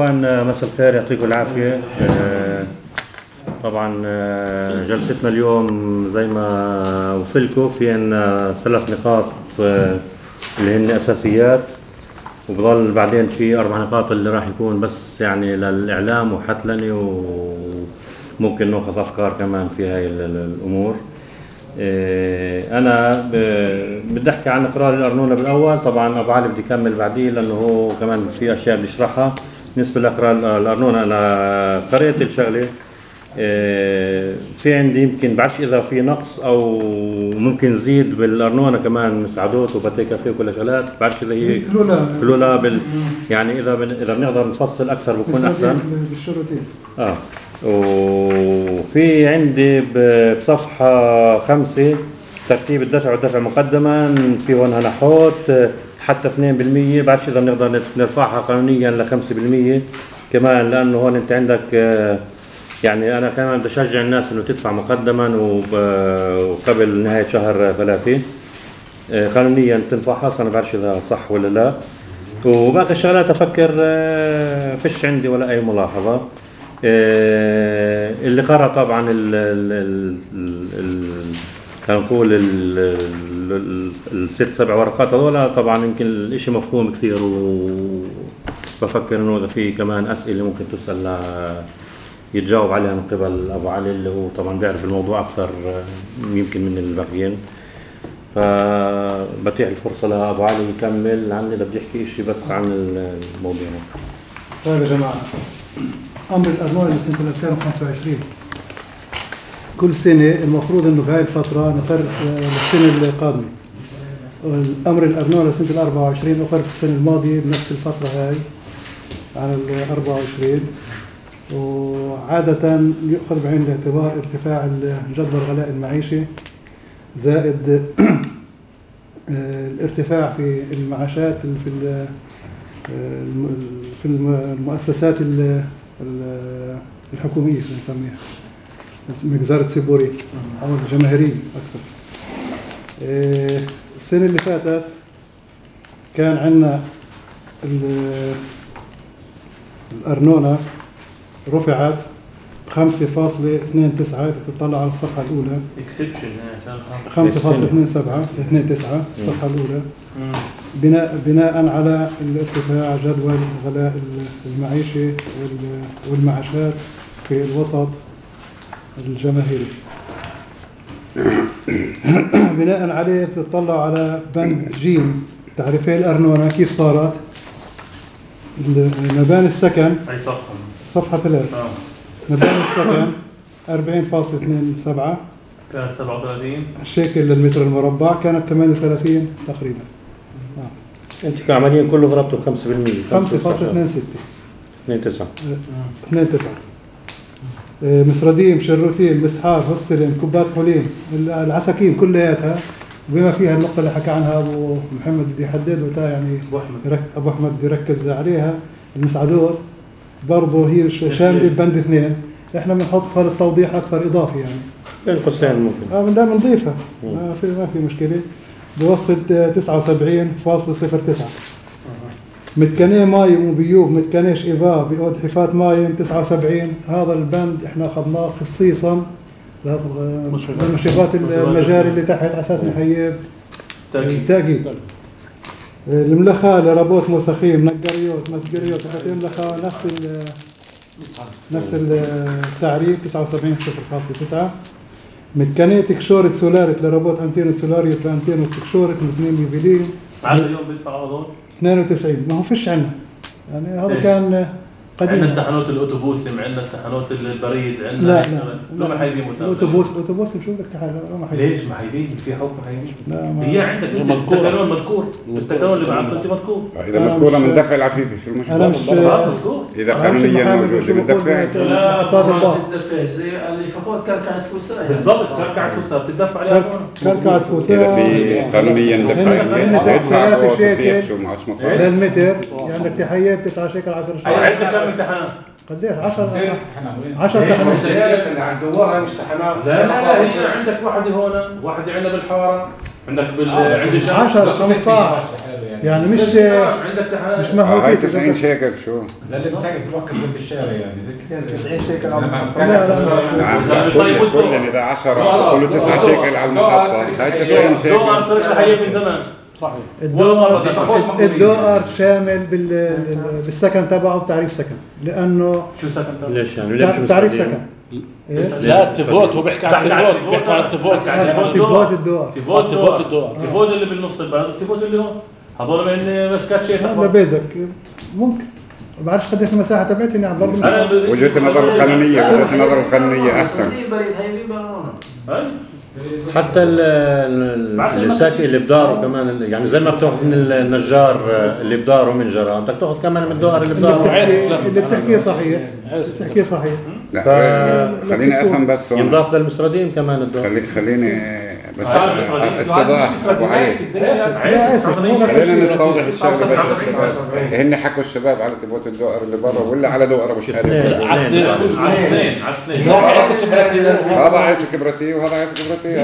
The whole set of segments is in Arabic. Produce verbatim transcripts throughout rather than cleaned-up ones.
اخوان مساء الخير، يعطيكم العافيه. طبعا جلستنا اليوم زي ما وصلكم في عندنا ثلاث نقاط اللي هن اساسيات، وبضل بعدين في اربع نقاط اللي راح يكون بس يعني للاعلام وحتلني، وممكن ناخذ افكار كمان في هاي الامور. انا بدي احكي عن اقرار الارنونه بالاول. طبعا ابو علي بدي يكمل بعديه لانه هو كمان في اشياء بدي اشرحها بالنسبه لاقرار الارنونه. انا قرأت الشغله، في عندي يمكن بعرفش اذا في نقص او ممكن نزيد بالارنونه كمان مساعدات وباتي كافيه وكل شغلات، بعرفش اذا هي كلها بال يعني اذا اذا بنقدر نفصل اكثر بكون احسن بالشروطين. اه وفي عندي بصفحة خمسة ترتيب الدفع والدفع مقدما، في هون نحوت حتى اثنين بالمية، بعرفش إذا بنقدر نرفعها قانونيا لخمسة بالمية كمان، لأنه هون أنت عندك يعني أنا كمان بدي أشجع الناس إنه تدفع مقدما وقبل نهاية شهر ثلاثة قانونيا تنفعها، أنا بعرفش إذا صح ولا لا. وباقي الشغلات أفكر فيش عندي ولا أي ملاحظة. اللي قرأ طبعا ال ال ال خلينا نقول الست سبع ورقات هذول، طبعا يمكن الاشي مفهوم كثير، وبفكر انه اذا في كمان اسئله ممكن تسال يتجاوب عليها من قبل ابو علي اللي هو طبعا بيعرف الموضوع اكثر يمكن من الباقيين. فبتيح الفرصه لابو علي يكمل عني، اذا بدي احكي شيء بس عن الموضوع. طيب يا جماعه، أمر الأرنونة لسنة ألفين وخمسة وعشرين كل سنة المفروض إنه في هاي الفترة نقرر السنة القادمة. الأمر الأرنونة لسنة أربعة وعشرين أقر في السنة الماضية بنفس الفترة هاي عن ال أربعة وعشرين، وعادة يؤخذ بعين الاعتبار ارتفاع جدول غلاء المعيشة زائد الارتفاع في المعاشات في في المؤسسات الحكومية اللي نسميها مجزرة سيبوري أو الجماهيرية أكثر. السنة اللي فاتت كان عندنا الأرنونة رفعت خمسة فاصلة اثنين تسعة، إذا تطلع على الصفحة الأولى خمسة فاصلة اثنين سبعة اثنين تسعة الصفحة الأولى، بناء بناء على الارتفاع جدول غلاء المعيشة والمعاشات في الوسط الجماهيري. بناء عليه تطلع على بند جيم تعريفي الأرنونة كيف صارت. مباني السكن أي صفحة؟ صفحة ثلاثة. آه. مباني السكن أربعين فاصلة اثنين سبعة كانت سبعة وثلاثين شيكل للمتر المربع، كانت ثمانية وثلاثين تقريبا. آه. انت كعمليا كله ضربته خمسة بالمية خمسة فاصلة اثنين ستة اثنين تسعة اثنين تسعة. مسرديم، شروتين، مسحار، هوستلين، كوبات حليم، العساكين كلياتها، وبما فيها النقطة اللي حكى عنها أبو محمد بدي يحدد وتا يعني أبو أحمد بيركز عليها، المساعدات برضه هي شاملة ببند اثنين. إحنا بنحط فرق توضيح أكثر إضافي يعني بين قوسين ممكن آه لا بنضيفها، ما في ما في مشكلة. بوصل تسعة وسبعين فاصلة صفر تسعة. متكنيه مايم وبيوف متكنيش إيفا بيقود حفات مايم تسعة وسبعين. هذا البند إحنا أخذناه خصيصا لمشيبات المجاري اللي تحت أساس نحيب تأكيد. الملخة لربوت موسخين نقريوت مسقريوت الملخة نفس ال نفس التعريف تسعة وسبعين صفر فاصلة تسعة. متكنيه تكشورة سولاريت لربوت أنتينو سولاريوت لأنتينو تكشورة اثنين ليفلين. على اليوم بيدفع هذول اثنين وتسعين. ما هو فيش عنا يعني هذا إيه؟ كان قديم. عندنا امتحانات الأوتوبوس، عندنا امتحانات البريد، عندنا لا لا ما حيجي متابع. الأوتوبوس الأوتوبوس شو بدك تحل ما حيجي. ليش ما حيجي؟ في حكم حيجي؟ هي عندك التكنون مذكور، التكنون اللي بعثته أنت مذكور. إذا مذكورة من دفع العفيفي شو المشكلة؟ أنا مش إذا قانونيا موجودة من دفع. لا ما بتدفع زي اللي فقط كركعة فوساء. بالضبط كركعة فوساء بتدفع عليها كركعة فوساء. إذا في قانونيا دفع شيكل للمتر يعني بدك تحيف تسعة شيكل عشرة شيكل. عندك كم امتحانات؟ قديش؟ عشرة عشرة امتحانات. اللي عند دوار هاي مش امتحانات. لا لا لا هي عندك واحدة هون، واحدة عندنا بالحارة، عندك بال عند الشهر عشرة خمسطعش يعني مش عندك مش هاي مهوكية تسعين شيكل شو؟ لا اللي مساكن في الوقت جنب الشارع يعني تسعين شيكل لا نعم كل كل إذا عشرة كله تسعة شيكل على المحطة هاي تسعين شيكل. دولار صرت لحياة من زمان. صحيح. الدولار الدولار شامل بال بالسكن تبعه بتعريف سكن لأنه شو سكن تبعه؟ ليش يعني ليش مش تعريف مستعدين؟ سكن. لا التيفوت هو بيحكي عن التيفوت بيحكي عن التيفوت تفوت الدولار تيفوت تيفوت الدولار تيفوت اللي بالنص البلد التيفوت اللي هون هذول من مسكات شيء هذا بيزك ممكن ما بعرفش قديش المساحة تبعتي يعني برضه وجهة النظر القانونية وجهة النظر القانونية أحسن. حتى الساكن اللي بداره كمان يعني زي ما بتاخذ من النجار اللي بداره من جرا بدك تاخذ كمان من الدوار اللي بداره. اللي بتحكيه صحيح بتحكيه صحيح. لا خليني أفهم بس هون. ينضاف للمسردين كمان الدوار. خلي خليني بس استضاف أبو علي. خلينا نستوضح الشغله بس. هن حكوا الشباب على تبوت الدوار اللي برا ولا على دوار ابو شهاده؟ على اثنين على اثنين على اثنين. هذا عايز كبرتي وهذا عايز كبرتي.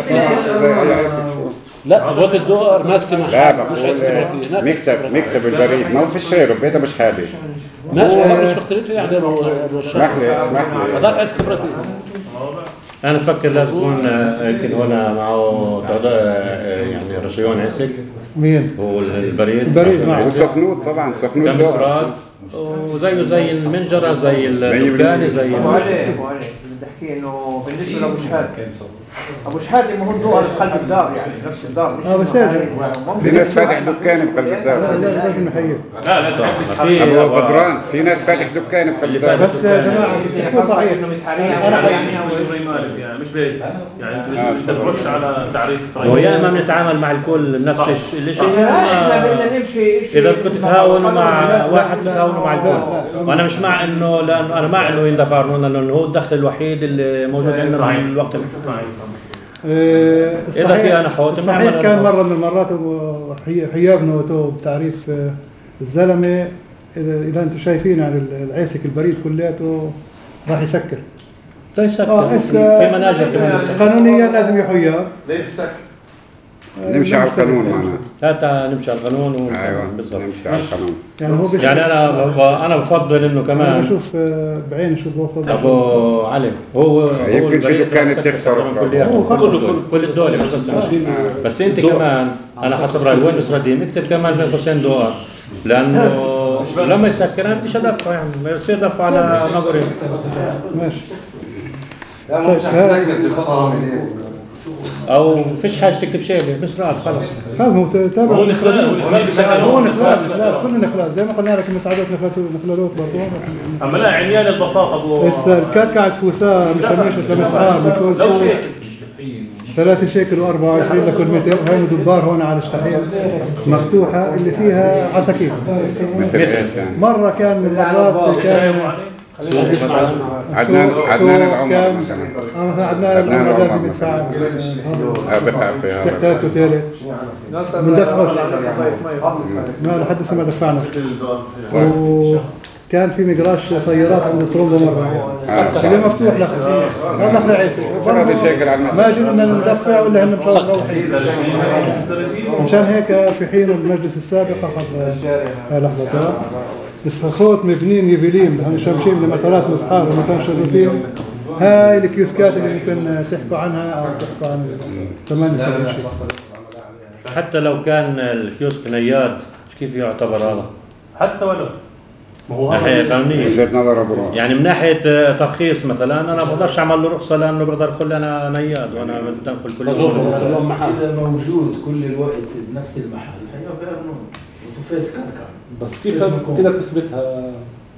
لا تبوت الدوار ماسكه لا بقول مكتب مكتب البريد ما هو في الشارع بيته مش هادي. ماشي مش مختلف يعني ابو اسمح لي اسمح لي هذاك عايز كبرتي. أنا أفكر لازم يكون يمكن هنا معه يعني رشيون عسك. مين؟ هو البريد. البريد معه. والسخنوت طبعا سخنوت. كمسرات وزيه زي المنجرة زي الدكانة زي. أبو علي أبو علي بدي أحكي إنه بالنسبة لأبو شحات أبو شحات ما هو الدوار بقلب الدار يعني نفس الدار مش. اه بس في ناس فاتح دكان بقلب الدار. لازم نحييه. لا لا تحبس ابو بدران في ناس فاتح دكان بقلب الدار. بس يا جماعه بتحكوا صحيح يعني مش بيت يعني تدفعوش على تعريف. هو يا اما بنتعامل مع الكل نفس الشيء. احنا بدنا نمشي اذا كنت تتهاونوا مع واحد تتهاونوا مع الكل. وانا مش مع انه لانه انا مع انه يندفع ارنونه لانه هو الدخل الوحيد اللي موجود عندنا في الوقت الحالي. إذا في أنا حوت صحيح كان مرة من المرات حيابنا وتو بتعريف الزلمة إذا إذا أنتم شايفين يعني العيسك البريد كلياته راح يسكر. يسكر. آه في مناجر كمان. قانونيا لازم يحيا. ليه تسكر؟ نمشي على القانون معنا. لا نمشي على القانون. أيوة بالضبط. نمشي على القانون. يعني هو يعني أنا أنا بفضل إنه كمان. أنا بشوف بعيني شو بفضل. أبو علي هو يمكن في دكان تخسر. كله كل كل الدول مش بس بس أنت كمان أنا حسب رأيي وين مسردين اكتب كمان بين قوسين دوار لأنه لما يسكر أنا بديش أدفع يعني يصير دفع على مقري. ماشي. لا مش حسكر تاخذها من او فيش حاجه تكتب شيء بس راد خلص. هذا هو تابع. هو نخلال هو نخلال كلنا نخلال زي ما قلنا لك المساعدات نخلالات برضه. اما لا عميان البساطه ابو هسه الكعكعة فوساه مشمشة لمسعار بكل لو سوق شيء ثلاثة شيكل وأربعة وعشرين لكل متر. هاي دبار هون على الشحيح مفتوحة اللي فيها عساكير. مرة كان من المرات كان عدنان عدنان العمر مثلا. اه مثلا عدنان العمر لازم يدفع. اه بدفع فيها. تحتاج وتالت. بندفعه. ما لحد هسه ما دفعنا. وكان في مقراش سيارات عند الطرمبة مرة. اللي مفتوح لك. ما دخل عيسى. ما جينا ندفع ولا هم مروحين. مشان هيك في حين المجلس السابق أخذ هاي لحظة. الصخوت مبنين يفيلين هن شامشين لمطارات مسحار ومطار شروطين. هاي الكيوسكات اللي ممكن تحكوا عنها او تحكوا عن ثمانية سبعين شيء. حتى لو كان الكيوسك نياد كيف يعتبر هذا؟ حتى ولو ناحية قانونية. وجهة نظر ابو راس. يعني من ناحية ترخيص مثلا انا ما بقدرش اعمل له رخصة لانه بقدر يقول لي انا نياد وانا بدي كل يوم. إذا موجود كل الوقت بنفس المحل حيوه بأرنون وتفاس كركع. بس كيف كده تثبتها؟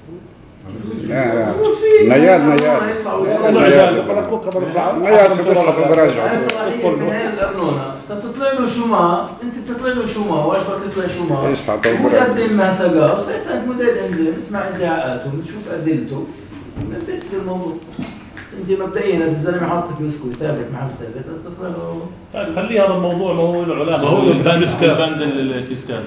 نياد نياد نياد نياد شو بيشحطوا براجعوا. صلاحية من هاي الأرنونة تطلع له شماء أنت بتطلع له شماء واش بدك تطلع شماء يشحطوا براجعوا. مقدم ما سقاه وساعتها أنت مداد انزل اسمع ادعاءاته نشوف أدلته ما فيك في الموضوع. بس أنت مبدئيا هذا الزلمة حاطك يسكو ثابت محل ثابت تطلع له. خلي هذا الموضوع ما هو له علاقة هو بند بند الكيسكات.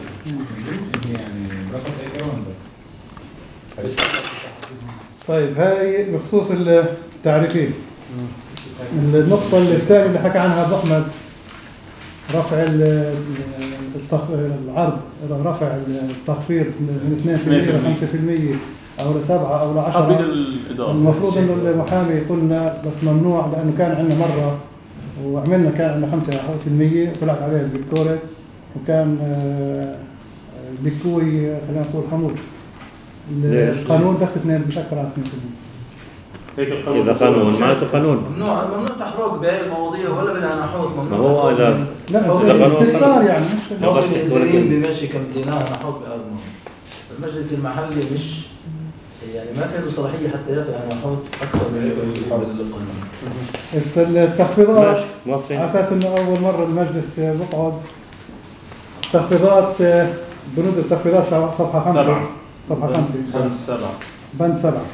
طيب هاي بخصوص التعريفين. النقطة الثانية اللي حكى عنها أبو أحمد رفع ال- التخ- العرض، رفع التخفيض من اثنين بالمئة إلى خمسة بالمئة أو لسبعة أو حدد لعشرة. الإدارة. المفروض إنه المحامي قلنا بس ممنوع، لأنه كان عندنا مرة وعملنا كان عندنا خمسة بالمئة وطلعت عليه الدكتورة، وكان آه، بكوي خلينا نقول حمود. القانون بس اثنين، مش أكثر عن اثنين بالمئة. هيك القانون. إذا قانون معناته قانون. ممنوع ممنوع تحرك بهاي المواضيع ولا بدها نحوط ما ممنوع. هو تحرك إذا- من- لا حكم إذا قانون استفسار يعني مش حكم ولكن- الإسرائيليين بمشي كم دينار نحوط بهذا الموضوع. المجلس المحلي مش يعني ما في عنده صلاحية حتى يرفع نحوط أكثر من القانون. بس التخفيضات ماشي موافقين. على اساس انه اول مره المجلس بقعد تخفيضات بنود التخفيضات صفحه خمسه سبعة. صفحه خمسه خمس سبعة. بند سبعه.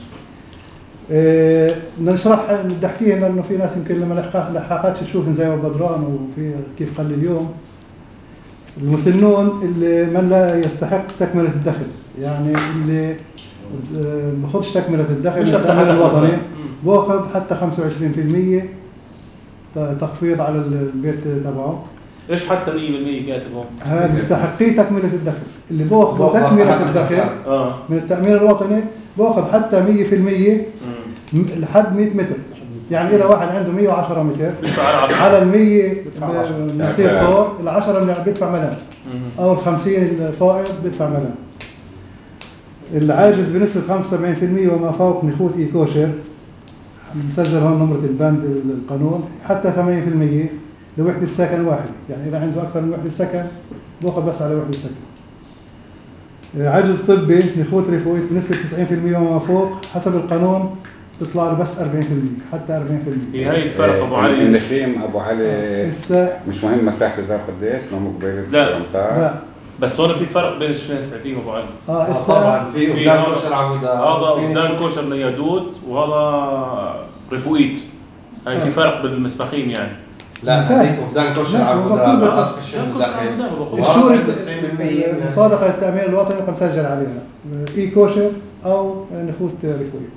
إيه نشرح بدي احكيها لانه في ناس يمكن لما لحقات لحقاتش تشوف زي ابو بدران وفي كيف قال اليوم المسنون اللي من لا يستحق تكمله الدخل، يعني اللي ما بياخذش تكمله الدخل مش من هفتح التأمين حتى الوطني خمسة. باخذ حتى خمسة وعشرين بالمئة تخفيض على البيت تبعه. ايش حتى مية بالمية كاتبهم؟ هذا مستحقي تكمله الدخل، اللي باخذ باخذ تكمله حتى الدخل اه. من التأمين الوطني باخذ حتى مية بالمئة مم. م- لحد مئة متر. يعني إذا واحد عنده مئة وعشرة متر بيدفع على عشرة. على ال مية عشرة. بنعطيه طور، ال عشرة اللي بيدفع ملام، مم. أو ال خمسين الفائض بيدفع ملام. العاجز بنسبة خمسة وسبعين بالمئة وما فوق نفوت إي كوشر مسجل هون نمرة البند القانون حتى ثمانين بالمئة لوحدة سكن واحد، يعني إذا عنده أكثر من وحدة سكن بأخذ بس على وحدة سكن. عجز طبي نفوت رفويت بنسبة تسعين بالمئة وما فوق حسب القانون تطلع له بس أربعين بالمئة حتى أربعين بالمئة. هي الفرق ابو إيه، علي. النخيم ابو علي لسه مش مهم مساحه الدار قديش، ما هو قبيله لا. الأمتار. لا بس هون في فرق بين الشناسة فيهم ابو علي. اه آه، لسه طبعا في في فلان هذا- كشر عبودة هذا فدان كوشر نيادود وهذا رفويت. هاي في فرق بالمستقيم يعني. لا فاهم. هذيك وفدان كشر ماشي، عبودة مكتوب برأس في الشهر الداخلي. الشهور عنده تسعين بالمئة من- مصادقة التأمين الوطني مسجل عليها إي كوشر أو نفوت رفوية.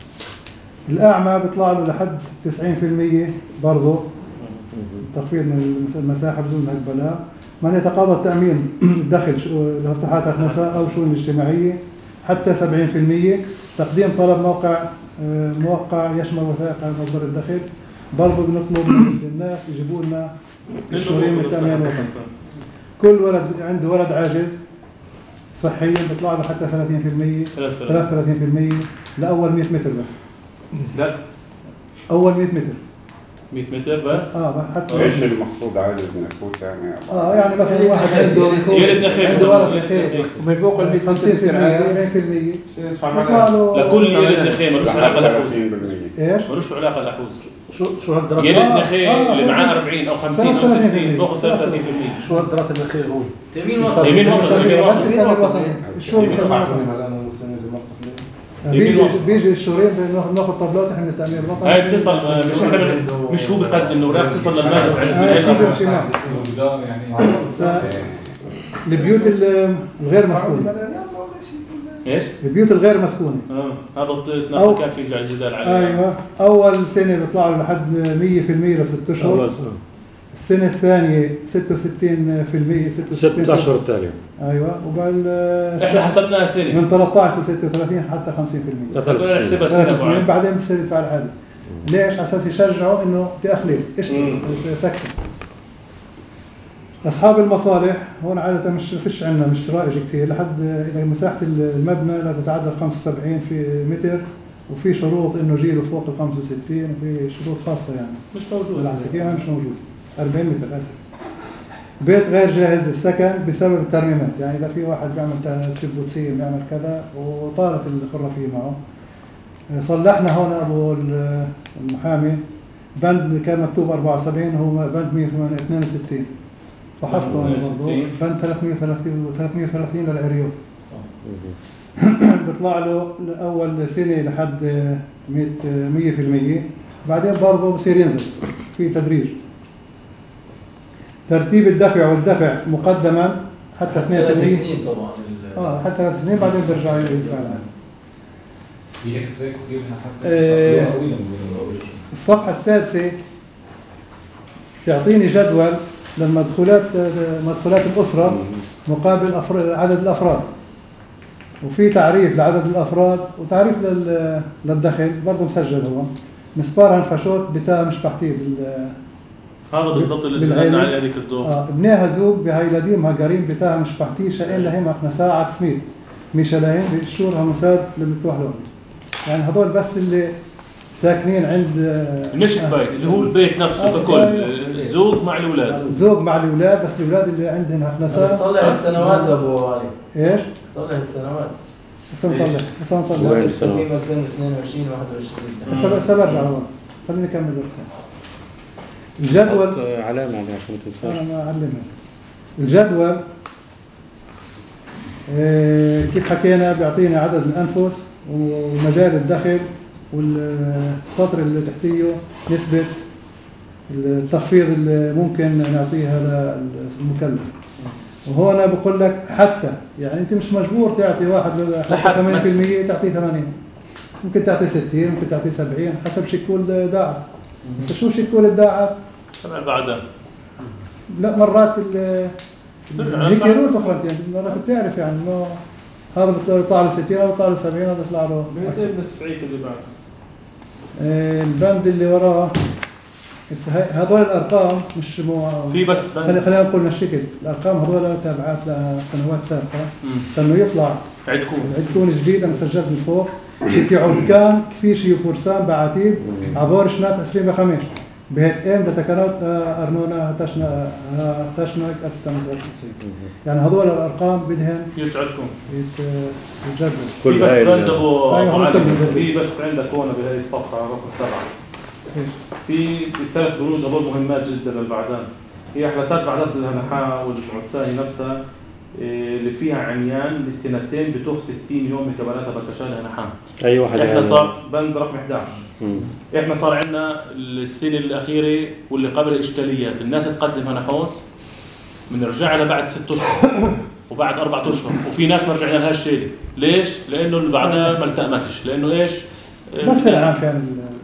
الأعمى بيطلع له لحد تسعين بالمئة برضه تخفيض من المساحة بدون هالبلاء. من يتقاضى التأمين الدخل لارتفاعات الخمسة أو شؤون اجتماعية حتى سبعين بالمئة. تقديم طلب موقع آه، موقع يشمل وثائق عن مصدر الدخل. برضه بنطلب من الناس يجيبوا لنا الشهرين من التأمين الوطني. كل ولد عنده ولد عاجز صحيا بيطلع له حتى ثلاثين بالمئة ثلاثة. ثلاثة وثلاثين بالمئة لأول مئة متر بس. لا أول مئة متر. مية متر بس. اه حتى ايش المقصود عاجز من الفوت يعني؟ اه يعني مثلا واحد عنده يلد نخيل. عنده ولد نخيل ومن فوق ال خمسين بالمئة أربعين بالمئة يطلع له لكل يلد نخيل ملوش علاقة لحوز. ثلاثين بالمئة ايش؟ ملوش علاقة لحوز. شو شو هالدرجة؟ يلد آه، نخيل آه، اللي معاه ثلاثين. أربعين أو خمسين أو ثلاثين ستين بالمئة. باخذ ثلاثة وثلاثين بالمئة. شو هالدرجة الأخير هو؟ تأمين وطني. يمين وطني. يمين بس وطني. التأمين الوطني الشهور يمين التأمين وطني. الوطني. بيجي بيجي الشهرين بناخذ ناخذ طبلات احنا من التأمين الوطني. هاي بتصل مش احنا من- مش هو بيقدم الاوراق بتصل للناس عند هاي بيجي الهيئة. الشمال. يعني ف- البيوت ال- الغير مسكونة، ايش؟ البيوت الغير مسكونة. اه هذا أو- التناقض كان في جدال عليه. ايوه اول سنة بيطلع له لحد مية بالمئة لست اشهر. السنة الثانية ستة وستين بالمئة ستة وستين ست أشهر التالية. ايوه وقال احنا حسبناها سنه. من ثلاثة عشر ل ستة وثلاثين حتى خمسين بالمئة. ثلاث بدنا سنين. نحسبها ثلاث سنه سنين بعد. بعدين بصير يدفع العادي. ليش؟ على اساس يشجعوا انه تأخليص اشتري مم. سكن. اصحاب المصالح هون عاده مش فيش عندنا مش رائج كثير لحد اذا مساحه المبنى لا تتعدى خمسة وسبعين في متر، وفي شروط انه جيله فوق ال خمسة وستين وفي شروط خاصه يعني. مش موجود. العسكريه مش موجود. أربعين متر اسف. بيت غير جاهز للسكن بسبب الترميمات، يعني اذا في واحد بيعمل تسريب بوتسيه بيعمل كذا وطالت الخرافيه معه. صلحنا هون ابو المحامي بند كان مكتوب أربعة وسبعين هو بند مية واثنين وستين، فحصته انا برضه بند ثلاثمية وثلاثين للعريون. بيطلع له اول سنه لحد مية بالمئة، بعدين برضه بصير ينزل في تدريج. ترتيب الدفع والدفع مقدما حتى اثنين بالمئة. ثلاث سنين طبعا. اه حتى ثلاث سنين بعدين بيرجع يدفع العادي. الصفحة السادسة تعطيني جدول للمدخولات مدخولات الأسرة مقابل أفر- عدد الأفراد، وفي تعريف لعدد الأفراد وتعريف لل- للدخل برضه مسجل هو مسبار هنفشوت بتاع مش تحتيه بال هذا بالضبط اللي بالعيلة. تكلمنا عليه هذيك الدور. آه ابنها زوج بهاي لديمها قريب بتاعها مش تحتيه شاين لهم أخنا ساعة سميت مش لهم بيشورها مساد اللي بتروح لهم، يعني هذول بس اللي ساكنين عند مش البيت اللي هو البيت نفسه آه، ككل آه، زوج مع الاولاد. زوج مع الأولاد، بس الأولاد اللي عندهم أخنا ساعة تصلح السنوات ابو علي، إيش؟ تصلح السنوات. هسه نصلح هسه نصلح وين لسه في السنوات؟ ألفين واثنين وعشرين واحد وعشرين. هسه هسه برجع لورا، خليني أكمل بس الجدول. حط علامة عليه عشان ما تنساش. أنا ما أعلمها. الجدول آه، كيف حكينا بيعطينا عدد الأنفس ومجال الدخل والسطر اللي تحتيه نسبة التخفيض اللي ممكن نعطيها للمكلف. وهون بقول لك حتى يعني أنت مش مجبور تعطي واحد لحد ثمانين بالمئة تعطيه ثمانين، ممكن تعطي ستين، ممكن تعطي سبعين حسب شكول داعت. بس شو شكول الداعت؟ تبع بعدها لا مرات ال ترجع هيك للبعض. يروح فرنت يعني مرات بتعرف يعني انه هذا بيطلع له ستين، هذا بيطلع له سبعين، هذا بيطلع له بعدين بالسعيف اللي بعده. آه، البند اللي وراه هسه هاي- هذول الارقام مش مو في بس بند. خلينا خلينا نقول نشكل الارقام هذول تابعات لسنوات سابقه، مم. فانه يطلع عندكم عندكم جديد انا سجلت من فوق شي تعود كان في شي فرسان بعتيد عبور شنات عشرين بخميس بهت ام لتكنات ارنونا تشنا تشنا ألف وتسعمية وثلاثة وتسعين، يعني هذول الارقام بدهن يسعدكم. يت- يتجدد. في كل بس هاي بند ال- ابو أيوة، أبو هم علي، كلهم. في بس عندك هون بهذه الصفحه رقم سبعه إيش؟ في ثلاث بنود هذول مهمات جدا للبعدان. هي احداثات بعدات الهنحاء والمعتساني نفسها إيه، اللي فيها عميان للتنتين بتوخ ستين يوم بكبلاتها بكشان الهنحاء. أي واحد احنا يعني. صار بند رقم إحدى عشر. مم. احنا صار عندنا السنه الاخيره واللي قبل اشكاليات، الناس تقدم هنحوت بنرجع لها بعد ست اشهر وبعد اربع اشهر، وفي ناس ما رجعنا لها الشيء. ليش؟ لانه اللي بعدها ما التأمتش، لانه ايش؟ بس العام كان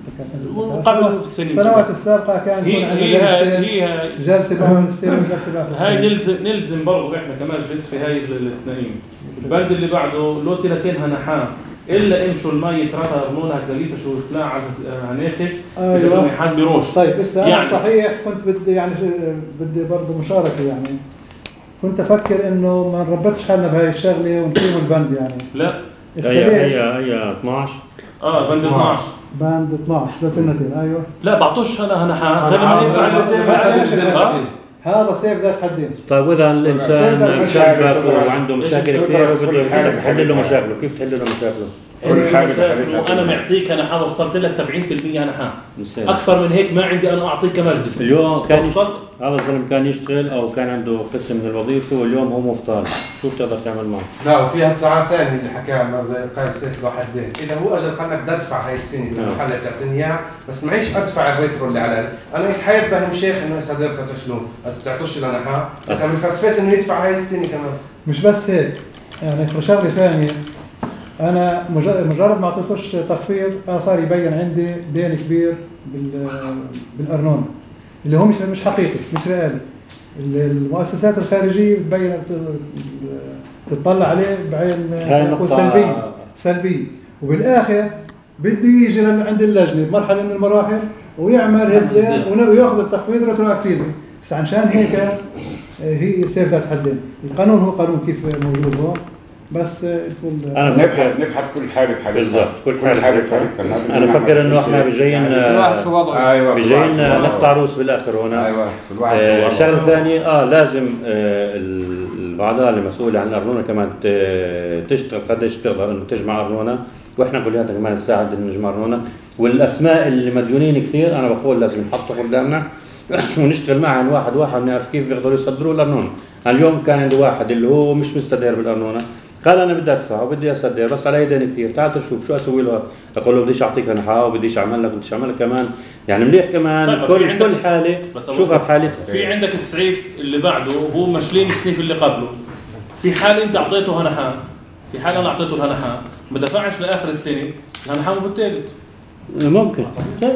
وقبل السنين السنوات السابقه كان هي يكون عندنا هي جلستين، هي جلسه باول السنه وجلسه باخر هاي السنه. نلزم نلزم برضه احنا كمجلس في هاي الاثنين. البند اللي بعده له تنتين هنحان الا امشوا المي تراتها ارنونها ثلاثة شهور طلع على هناخس أيوة. بجوز هنحان بروش. طيب بس انا يعني- صحيح كنت بدي يعني بدي برضه مشاركه يعني كنت افكر انه ما نربطش حالنا بهاي الشغله ونقيم البند يعني لا هي السريع هي هي اثنعش. اه بند اثنعش. بند اثنعش له تنتين ايوه لا بعطوش انا هنحان أنا خلي ما عارف. ينفع أنا الاثنين. عارف. آه. هذا سيف ذات حدين. طيب واذا الانسان سيف مشبك وعنده مشاكل إيش كثير الفكرة؟ وبده كل حالة بدك تحل له بحالتها. مشاكله، كيف تحل له مشاكله؟ كل حاجة مشاكله بحالتها. انا معطيك هنحان وصلت لك سبعين بالمئة هنحان، نسيت. اكثر من هيك ما عندي انا اعطيك كمجلس. اليوم كان وصلت هذا الزلمه كان يشتغل او كان عنده قسم من الوظيفه واليوم هو مفتال، شو بتقدر تعمل معه؟ لا وفيها تسعة ثاني اللي حكاها زي قال سيف له حدين، اذا هو اجى قال لك بدي ادفع هاي السنه نعم. المحل اللي بتعطيني اياها بس معيش ادفع الريترو اللي علي، انا يتحيف بهم شيخ انه هسه قدرت شلون بس بتعطوش لنا ها كان مفسفس انه يدفع هاي السنه كمان. مش بس هيك يعني شغله ثانيه انا مج- مجرد ما اعطيتوش تخفيض آه صار يبين عندي دين كبير بال بالارنون اللي هو مش مش حقيقي مش رئالي. المؤسسات الخارجيه بتبين تطلع عليه بعين هاي نقول نقطة- سلبيه سلبيه وبالاخر بده يجي عند اللجنه بمرحله من المراحل ويعمل هزله ون- وياخذ التخفيض ريتروأكتيف. بس عشان هيك آه، هي سيف ذات حدين. القانون هو قانون كيف موجود هون بس آه، تقول انا نبحث بفكر نبحث كل حالة بحالتها. بالضبط كل كل حاله حالة بحالتها. بحالتها. انا بفكر انه احنا بجايين واحد في وضعه. ايوه بجايين كل واحد في نقطع وضعه. روس بالاخر هنا. ايوه كل واحد في آه، وضعه. شغله ثانيه اه لازم آه البعضاء اللي مسؤوله عن الارنونه كمان ت- تشتغل قديش بتقدر انه تجمع ارنونه، واحنا كلياتنا كمان نساعد انه نجمع ارنونه، والاسماء اللي مديونين كثير انا بقول لازم نحطوا قدامنا ونشتغل معهم واحد واحد ونعرف كيف بيقدروا يصدروا الارنونه. اليوم كان عنده واحد اللي هو مش مستدير بالارنونه قال انا بدي ادفع وبدي اسدر بس علي دين كثير، تعال شوف شو اسوي له، اقول له بديش اعطيك هنحاء وبديش اعمل لك بديش اعمل لك كمان، يعني مليح كمان. طيب، في كل عندك كل الس- حاله بس شوفها بحالتها. في عندك السعيف اللي بعده هو مشلين السنيف اللي قبله، في حال انت اعطيته هنحان، في حال انا اعطيته الهنحان ما دفعش لاخر السنه الهنحان في الثالث. ممكن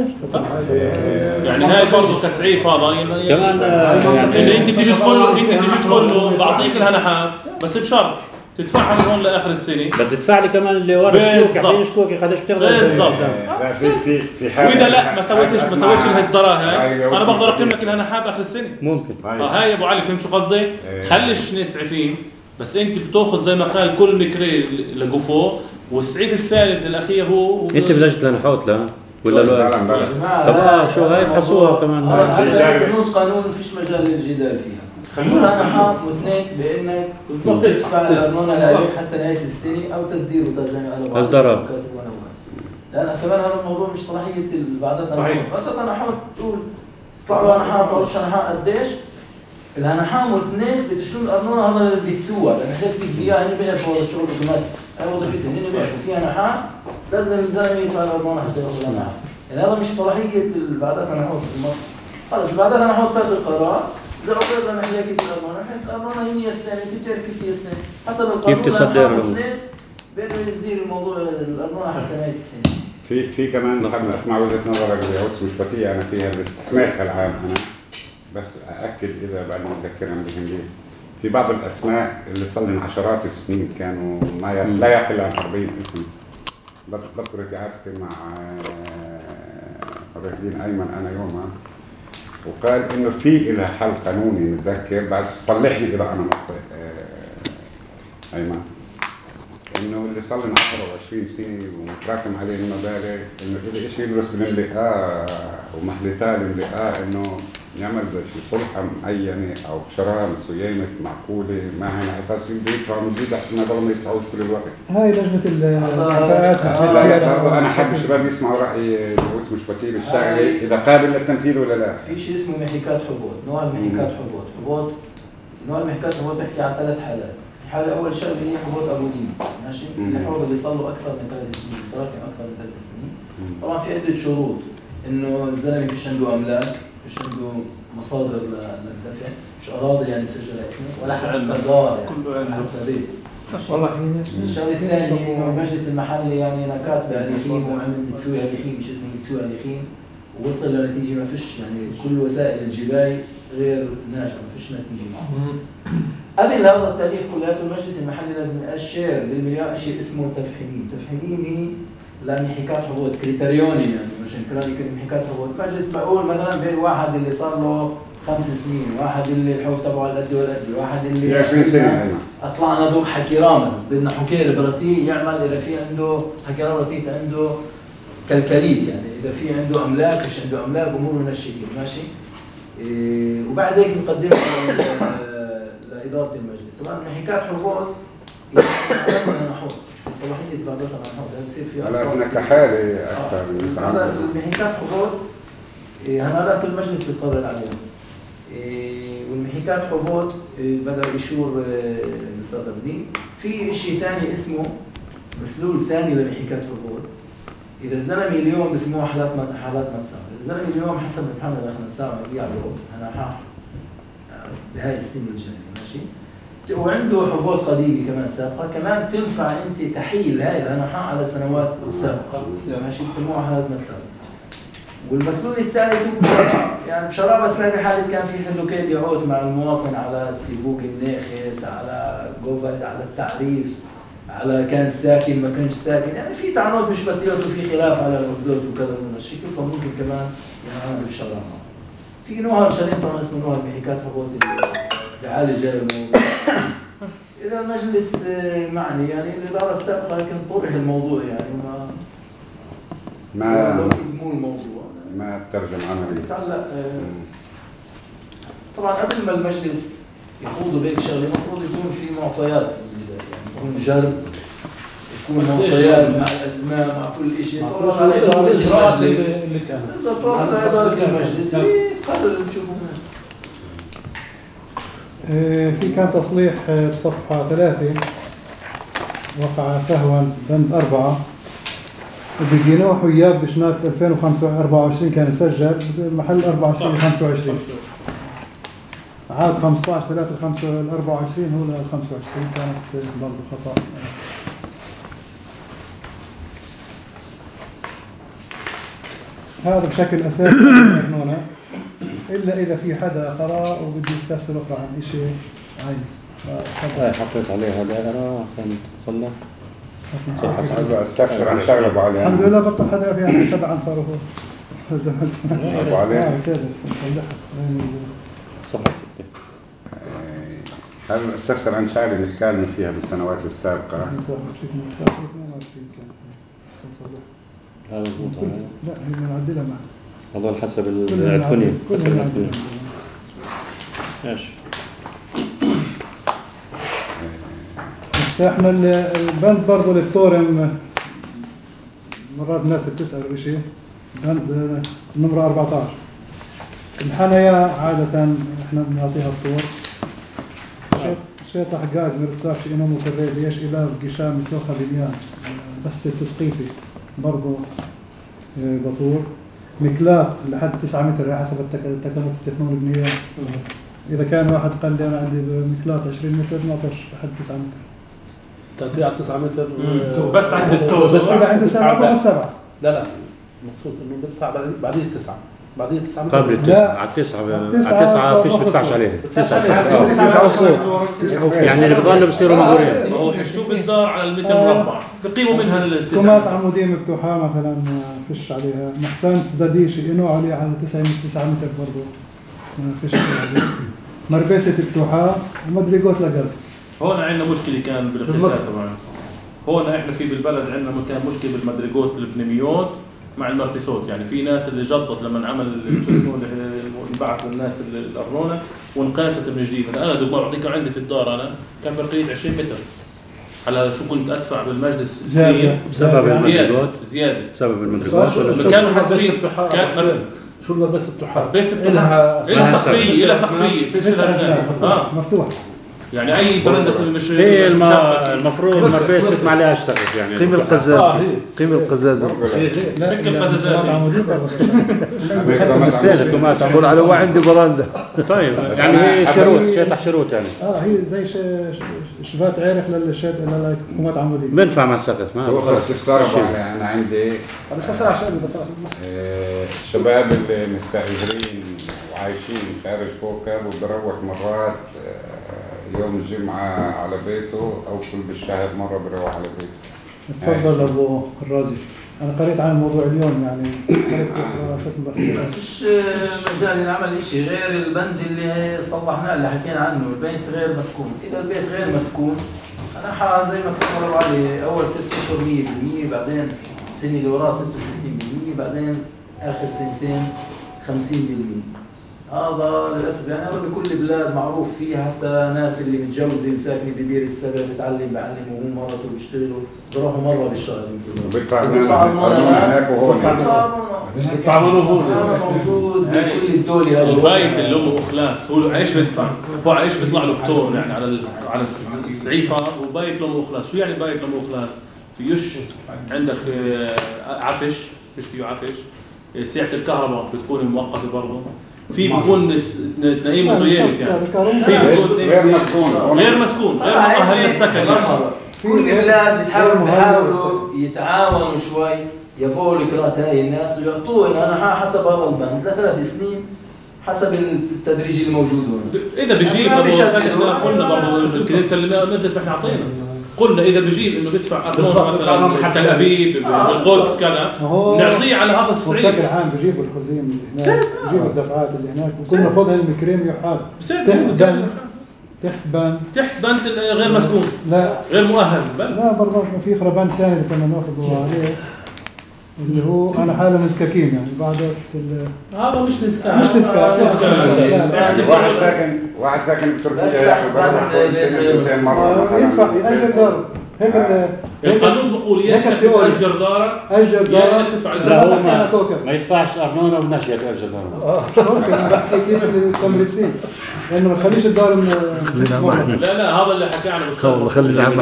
يعني هاي برضه تسعيف هذا كمان يعني انت بتيجي تقول له انت بتيجي تقول له بعطيك الهنحات بس بشرط تدفعها من هون لاخر السنه، بس ادفع لي كمان اللي ورا شكوك يعطيني شكوك قديش بتقدر بالضبط. لا في في في حاجه واذا لا ما سويتش ما سويتش الهزدره هاي انا بقدر اقيم لك الهنحات باخر السنه. ممكن اه هاي يا ابو علي فهمت شو قصدي؟ خليش نسعفين بس انت بتاخذ زي ما قال كل مكري لقفوه والسعيف الثالث الاخير هو انت بلجت لنحوت لا ولا لا؟ بلا بلا طب اه شو هاي فحصوها كمان. هذا بنود قانون فيش مجال للجدال فيها. خلونا انا حاط واثنين بانك بالضبط تدفع الارنونه لك حتى نهايه السنه او تسدير زي ما قالوا اصدرها. لا كمان هذا الموضوع مش صلاحيه البعدات انا حاط انا حاط تقول طلعوا انا حاط قالوا انا حاط قديش الهنحام واثنين بتشلون الارنونه هذا اللي بيتسوى لان خليك فيها هني بيعرفوا هذا الشغل اوتوماتيك هاي وظيفتهم هني بيعرفوا فيها هنحام لازم الزلمه يدفع الارنونه حتى ياخذ الهنحام يعني هذا مش صلاحيه البعدات انا حاط خلص البعدات انا حاط ثلاث القرار إذا أقدر لما حكيت الأرنونة، حكيت الأرنونة هي السنة، أنت بتعرف كيف هي السنة، حسب القانون كيف تصدر له؟ بينه يصدر الموضوع الأرنونة حتى نهاية السنة. في في كمان قبل أسمع وجهة نظرك اللي مش بتيجي أنا فيها بس سمعتها العام أنا بس أأكد إذا بعد ما أتذكرها بهندي في بعض الأسماء اللي صار لنا عشرات السنين كانوا ما لا يقل عن أربعين اسم. بذكر اتعافتي مع حضرتك الدين أيمن أنا يومها وقال انه في لها حل قانوني متذكر بعد صلحني اذا انا مخطئ ايمن انه اللي صار لنا عشرة وعشرين سنه ومتراكم عليه المبالغ انه اذا شيء يدرس بنملقاه ومحلتاه بنملقاه انه يعمل زي شيء صلحه معينه او بشراء مسويمه معقوله ما هي على اساس بده يدفعوا من جديد عشان ما يضلوا ما يدفعوش كل الوقت. هاي لجنه الكفاءات. برضه انا حابب الشباب يسمعوا راي دروس مش بتيل الشغله اذا قابل للتنفيذ ولا لا. في شيء اسمه محيكات حفوظ، نوع المحيكات حفوظ، حفوظ نوع المحيكات حفوظ بيحكي عن ثلاث حالات. الحاله اول شغله هي حفوظ ابونيم ماشي؟ الحفوظ اللي صار له اكثر من ثلاث سنين، تراكم اكثر من ثلاث سنين. طبعا في عده شروط انه الزلمه فيش عنده املاك، فيش عنده مصادر للدفع، مش اراضي يعني تسجل اسمه ولا حتى دار يعني كله عنده بيت. والله في ناس. الشغله الثانيه انه المجلس المحلي يعني انا كاتب اليخيم وعمل بتسوي اليخيم مش اسمه بتسوي اليخيم ووصل لنتيجه ما فيش يعني كل وسائل الجباية غير ناجحه ما فيش نتيجه. قبل هذا التاريخ كلياته المجلس المحلي لازم يأشر بالمليار شيء اسمه تفحيليم، تفحيليم هي لمحيكات حفوظ كريتريوني يعني مش كرادي محيكات حفوظ، المجلس بقول مثلا بين واحد اللي صار له خمس سنين، واحد اللي الحوف تبعه قد وقد، واحد اللي عشرين سنة اطلعنا دوق حكيرامه بدنا حكير براتي يعمل اذا في عنده حكيرامه براتيت عنده كلكليت يعني اذا في عنده املاك مش عنده املاك امور من هالشكل ماشي. إيه وبعد هيك نقدمها لاداره المجلس. طبعا محيكات حفوظ انا نحوط مش بصلاحيه بعضها نحوط بصير في هلا بدنا كحاله اكثر من هذا المحيكات حفوظ هنالات المجلس بيقرر عليها. والمحيكات حفوظ بدأ يشور مستر تبديل. في شيء ثاني اسمه مسلول ثاني لمحيكات حفوظ. إذا الزلمة اليوم بسموها حالات حالات متساوية، الزلمة اليوم حسب امتحان الأخ نساء بيعرضوا أنا حاح بهاي السنة الجاية ماشي. وعنده حفوظ قديمة كمان سابقة كمان بتنفع أنت تحيل هاي الأنحاء على السنوات السابقة ماشي بسموها حالات متساوية. والمسلول الثالث هو بشراء يعني بشراء بس هاي بحالة كان في حلو كيد يعود مع المواطن على سيفوك الناخس على جوفد على التعريف على كان ساكن ما كانش ساكن يعني في تعنت مش بتيوت وفي خلاف على الأفضل وكذا من الشكل فممكن كمان يعمل بشراء. في نوع شريط طبعا اسمه نوع المحيكات حقوق اللي بيعالج هاي الموضوع. إذا المجلس معني يعني الإدارة السابقة لكن طرح الموضوع يعني ما ما مو الموضوع ما ترجم عملي يتعلق. طبعا قبل ما المجلس يخوضوا بهيك شغله المفروض يكون في معطيات يعني يكون جرب يكون معطيات مع الاسماء مع كل شيء طبعا على اداره المجلس بالضبط على اداره المجلس قبل نشوفوا الناس. في كان تصليح بصفحه ثلاثه وقع سهوا بند اربعه وبيجينوه وياب بسنة ألفين وأربعة وعشرين كان مسجل محل أربعة وعشرين خمسة وعشرين عاد خمسة عشر ثلاثة خمسة أربعة وعشرين هو ل خمسة وعشرين كانت برضه خطأ. هذا بشكل أساسي هنا، إلا إذا في حدا قرأ وبده يستفسر أخرى عن شيء عين. هاي حطيت عليها دائرة عشان تصلح. أقول استفسر عن شغلة أبو علي. الحمد لله بطل حدا في عندي سبع أنفار هو. أبو علي. آه سيدة نصلحها. صفحة ستة. هل استفسر عن شغلة نتكلم فيها بالسنوات السابقة؟ هذا مضبوط. لا هي بنعدلها معها. هذول حسب العدكونية. حسب العدكونية. ماشي. بس احنا البند برضه الكتورم مرات الناس بتسأل بشيء. بند نمرة أربعة عشر. الحنايا عادة احنا بنعطيها الطور. شيطح غاز مرتصاف شيء نمو كالريد يش إلاف قشام توخى بمياه بس التسقيفي برضه بطور. مكلات لحد تسعة متر حسب التكلفة التكنولوجية. إذا كان واحد قال لي أنا عندي مكلات عشرين متر ناطر لحد تسعة متر. تعطيه على تسعة متر بس عند الستور. بس إذا عنده سبعة بعد سبعة. لا لا مقصود إنه بدفع بعدين التسعة. بعدين تسعة متر. قبل التسعة على التسعة على التسعة فيش بدفعش عليه. تسعة تسعة يعني اللي بضلوا بصيروا مقبولين. هو حشوف الدار على المتر مربع بقيموا منها التسعة. كمات عمودية مفتوحة مثلا فيش عليها. محسن سداديش إنه عليه على تسعة تسعة متر برضه ما فيش عليه. مربسة مفتوحة ومدريقات لقلب. هون عندنا مشكلة كان بالاقتصاد طبعا. هون احنا في بالبلد عندنا كان مشكلة بالمدريقات البنميات مع المربسات، يعني في ناس اللي جضت لما عمل شو اسمه انبعث للناس الارنونه وانقاست من جديد. انا دوك بعطيك عندي في الدار انا كان فرقيه عشرين متر على شو كنت ادفع بالمجلس سنين بسبب المدرجات. زياده بسبب المدرجات كانوا حاسبين كان شو المربسة بتوحى؟ مربسة بتوحى إلها سقفية إلها سقفية فيش لها اه مفتوح. يعني أي برندس اللي مش هي المفروض المربسة تسمع عليها اشتغل يعني قيم القزازة قيم القزازة فك القزازات تقول على هو عندي برندة. طيب يعني هي شروط شيطح شروط يعني اه هي زي شفات عارف للشات للحكومات عمودية بنفع مع السقف ما هو خلص تستغرب. أنا عندي انا فسر عشان بس الشباب اللي مستأجرين وعايشين خارج كوكب وبروح مرات يوم الجمعة على بيته أو كل بالشهر مرة بروح على بيته. تفضل أبو الرازي. أنا قريت عن الموضوع اليوم يعني قريت شو اسمه بس فيش مجال نعمل شيء غير البند اللي صلحناه اللي حكينا عنه. البيت غير مسكون. إذا البيت غير مسكون أنا حا زي ما كنت مرة عليه أول ست أشهر مية بالمية بعدين السنة اللي وراها ستة وستين بالمية بعدين آخر سنتين خمسين بالمية. هذا للأسف يعني هذا بكل بلاد معروف فيه. حتى ناس اللي متجوزة وساكنة ببير السبع بتعلم بعلم وهم مرته بيشتغلوا بروحوا مرة بالشهر يمكن. بيدفع لنا هناك وهون. بيدفع منه هون. هذا موجود بكل الدول. هذا البيت اللي أمه أخلاص هو عايش بدفع هو عايش بيطلع له بتون يعني على على الزعيفة وبيت لأمه أخلاص. شو يعني بيت لأمه أخلاص؟ فيش عندك عفش فيش فيه عفش. ساعة الكهرباء بتكون مؤقتة برضه. في بيكون نايم وصيامت يعني في غير مسكون غير مسكون غير مؤهل للسكن يعني. كل البلاد بتحاول بيحاولوا يتعاونوا شوي يفوقوا الكرات هاي الناس ويعطوه انا حسب هذا البند لثلاث سنين حسب التدريج الموجود هنا. اذا بيجيب قلنا برضه الكنيسه اللي مثل ما احنا اعطينا قلنا اذا بيجيب انه بدفع ارقام مثلا تل ابيب بالقدس كذا نعطيه على هذا الصعيد. بشكل عام بجيبوا الخزين اللي هناك بجيبوا الدفعات اللي هناك وكنا فوضى المكريم يحاد تحت بند تحت بند غير مسكون لا غير مؤهل لا برضه في اخر بند ثاني اللي كنا ناخذه عليه اللي هو انا حاله نسكاكين يعني بعد هذا مش نسكا مش نسكا واحد ساكن واحد ساكن بتركيا يا اخي بروح كل سنه سنتين مره يدفع يأجر داره هيك القانون بيقول يا تأجر دارك أجر دارك تدفع الزلمه ما يدفعش ارنونه ونشيه تأجر داره. ممكن بحكي كيف التمليسين لانه ما تخليش الدار لا لا هذا اللي حكى عنه والله خلينا عم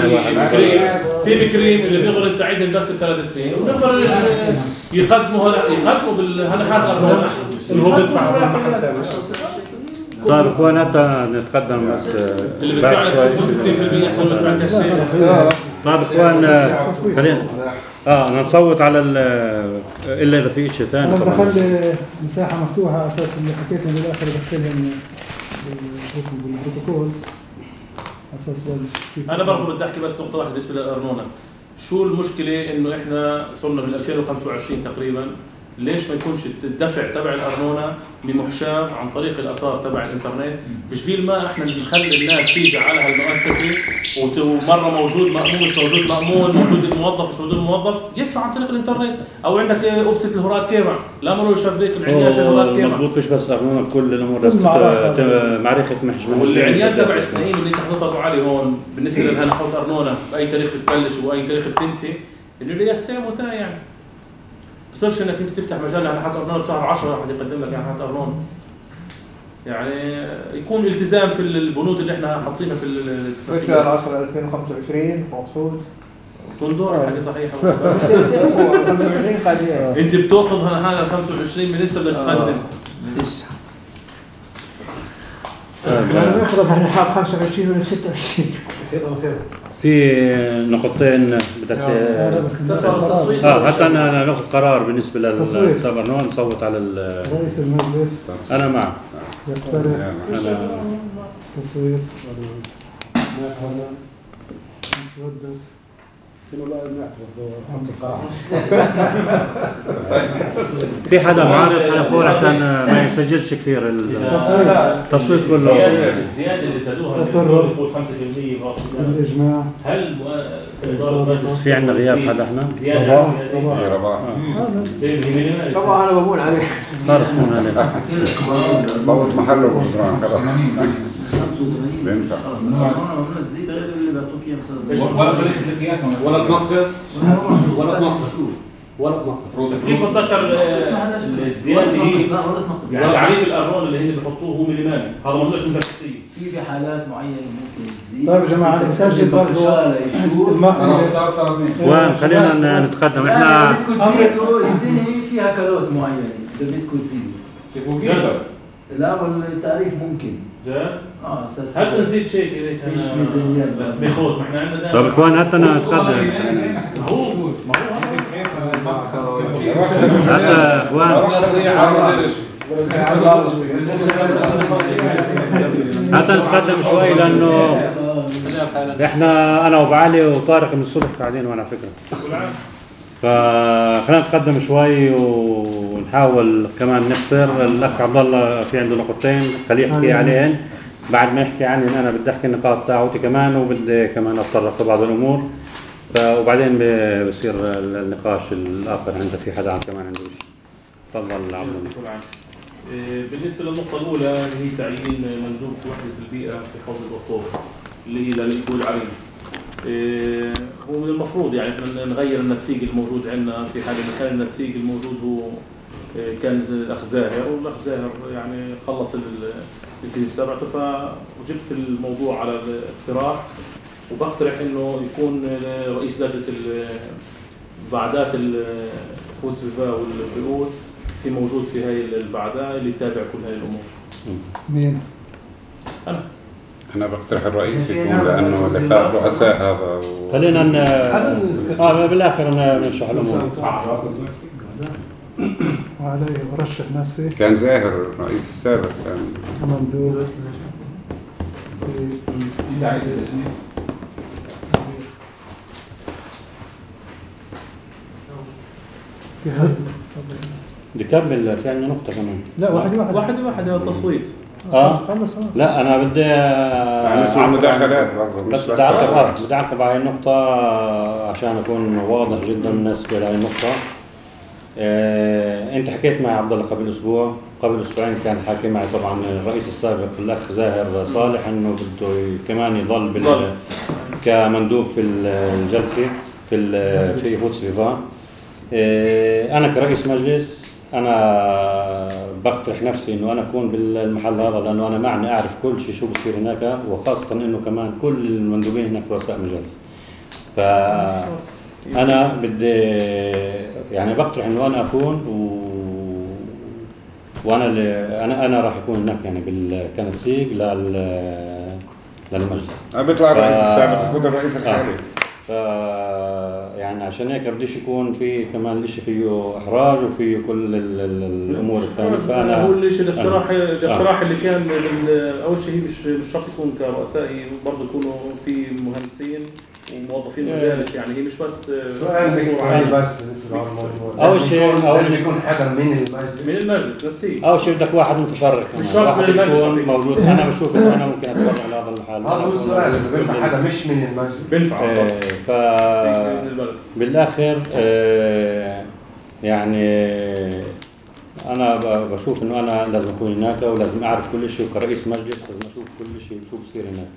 في بكريم اللي بيقدر يساعدهم بس الثلاث سنين وبيقدر يقدموا يقدموا بالهنحات اللي هو بيدفع محل ثاني. طيب اخواننا نتقدم اللي بيدفع لك ستة وستين بالمية احسن من دفع كاش. طيب اخوان آه، خلينا اه نصوت على ال الا اذا في شيء ثاني انا طبعا. بخلي مساحه مفتوحه على اساس اللي حكيتنا بالاخر بدخلهم بالبروتوكول اساس ال- انا برضه بدي احكي بس نقطه واحده بالنسبه للارنونه. شو المشكله انه احنا صرنا بال ألفين وخمسة وعشرين تقريبا، ليش ما يكونش الدفع تبع الارنونه بمحشاه عن طريق الاثار تبع الانترنت؟ بجفيل ما احنا نخلي الناس تيجي على هالمؤسسه وت- ومره موجود مأمون مش موجود مأمون، موجود الموظف مش موجود الموظف، يدفع عن طريق الانترنت. او عندك اوبسه الهورات كيما لا مروا يشرفك العنيان الهورات كيما مضبوط، مش بس ارنونه، كل الامور كل لازم معركة. تت- ت- معرفه محش والعنيان تبع التنين اللي انت حاططها ابو علي هون بالنسبه لها نحوت ارنونه باي تاريخ بتبلش واي تاريخ بتنتهي، اللي هي السيم وتا يعني بصيرش انك انت تفتح مجال لحالات ارنونه بشهر عشرة واحد يقدم لك حالات ارنونه. يعني يكون التزام في البنود اللي احنا حاطينها في شهر الاتفاقيه. عشرة ألفين وخمسة وعشرين مقصود. تكون دور حاجه صحيحه. خمسة وعشرين قاعد انت بتاخذ هلا ال خمسة وعشرين من لسه بدك تقدم. يعني نفرض هالرحاب خمسة وعشرين ولا ستة وعشرين. في نقطتين بدك هذا بس ترفع التصويت. اه حتى انا ناخذ قرار بالنسبه تصويت. للحساب ارنون، نصوت على ال- رئيس المجلس انا معك. يقترح انا تصويت يردد. في حدا معارض حنقول عشان ما يسجلش كثير التصويت كله. الزياده الزياده اللي زادوها اللي بيقول خمسة بالمية فاصل. الإجماع هل إدارة مجلس في عندنا غياب حدا احنا؟ زياده في رباح طبعا انا بقول عليه. خلص مو عليه. ضبط محله بقدران خلاص بينفع. ممنوع تزيد غير اللي بيعطوك اياه مثلا ولا طريقة القياس ولا تنقص ولا تنقص ولا تنقص. بس كيف بتذكر الزياده هي يعني تعريف الارنون اللي هي بيحطوه هو مليماني، هذا ممنوع من التفصيل. في في حالات معينه ممكن تزيد. طيب يا جماعه نسجل برضه وين خلينا نتقدم احنا احنا. بدكم تزيدوا السنه فيها كالوت معينه اذا بدكم تزيدوا. سيكوكي بس. لا والتعريف ممكن. جد؟ اه اساس هات نزيد شيء كذا فيش ميزانيات بخوت، ما احنا عندنا طيب اخوان هات انا نتقدم. هو هات اخوان هات نتقدم شوي لانه احنا انا وابو علي وطارق من الصبح قاعدين وانا على فكره. فخلينا نتقدم شوي ونحاول كمان نقصر. الاخ عبد الله في عنده نقطتين خليه يحكي عليهن، بعد ما يحكي عني انا بدي احكي النقاط تاعتي كمان وبدي كمان اتطرق لبعض الامور. وبعدين بصير النقاش الاخر اذا في حدا كمان عنده شيء. تفضل عبد الله. بالنسبه للنقطه الاولى اللي هي تعيين مندوب في وحده البيئه في حوض البطوف اللي للكول عليه. إيه هو من المفروض يعني نغير النسيج الموجود عندنا في حال ما كان النسيج الموجود هو إيه كان الاخ زاهر، والاخ زاهر يعني خلص الكنيسه تبعته، فجبت الموضوع على الاقتراح وبقترح انه يكون رئيس لجنه البعدات الفود سيفا والبيوت في موجود في هاي البعداء اللي يتابع كل هاي الامور. مين؟ انا انا بقترح الرئيس يكون لانه لقاء رؤساء هذا و... خلينا ن... اه بالاخر نشرح الامور. وعلي ارشح نفسي كان زاهر الرئيس السابق كان مندوب في حد نكمل في عندنا نقطه كمان. لا واحد واحد واحد واحد هذا التصويت. اه خلص اه لا انا بدي يعني اسمه مداخلات برضه مش بس بدي اعقب بدي اعقب على هاي النقطة عشان اكون واضح جدا بالنسبة لهي النقطة. اه انت حكيت معي عبد الله قبل اسبوع، قبل اسبوعين كان حاكي معي طبعا الرئيس السابق الاخ زاهر صالح انه بده كمان يضل بال كمندوب في الجلسة في في فود سيفا. اه انا كرئيس مجلس انا بقترح نفسي انه انا اكون بالمحل هذا لانه انا معني اعرف كل شيء شو بصير هناك، وخاصه انه كمان كل المندوبين هناك رؤساء مجالس. فانا بدي يعني بقترح انه انا اكون و وانا اللي انا انا راح اكون هناك يعني بالكنسيق لل للمجلس. بيطلع الرئيس السابق يفوت الرئيس الحالي. ف يعني عشان هيك بديش يكون في كمان الشيء فيه احراج وفيه كل ال- ال- الامور الثانيه. فانا هو ليش الاقتراح الاقتراح اللي كان بال- اول شيء مش مش شرط يكون كرؤساء، برضه يكونوا في مهندسين وموظفين مجالس، يعني هي مش بس سؤال بيكون بس بالنسبه للموضوع. اول شيء اول لازم شيء يكون حدا من المجلس من المجلس نفسي. اول شيء بدك واحد متفرغ كمان، مش شرط واحد من المجلس. يكون موجود. انا بشوف انه انا ممكن اتفرغ لهذا المحل. هذا هو السؤال، انه بينفع حدا مش من المجلس. بينفع إيه، ف من البلد. بالاخر آه، يعني انا ب- بشوف انه انا لازم اكون هناك ولازم اعرف كل شيء، وكرئيس مجلس لازم اشوف كل شيء شو بصير هناك،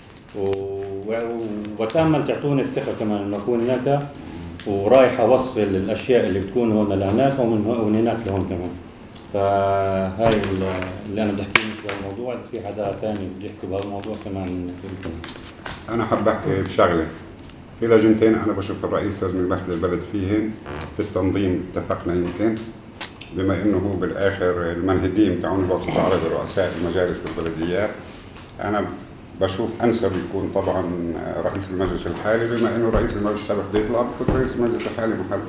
و- وبتامل تعطوني الثقه كمان انه اكون هناك ورايح اوصل الاشياء اللي بتكون هون لهناك ومن هون- ومن هناك لهون كمان. فهاي ال- اللي انا بدي احكيه بالنسبه للموضوع. اذا في حدا ثاني بده يحكي بهذا الموضوع كمان يمكن. انا حاب احكي بشغله. في لجنتين انا بشوف الرئيس لازم يمثل البلد فيهن. في التنظيم اتفقنا يمكن بما انه هو بالاخر المنهجين تاعون الوسط العربي رؤساء المجالس والبلديات. انا بشوف انسب يكون طبعا رئيس المجلس الحالي، بما انه رئيس المجلس السابق بيطلع بكون رئيس المجلس الحالي محله.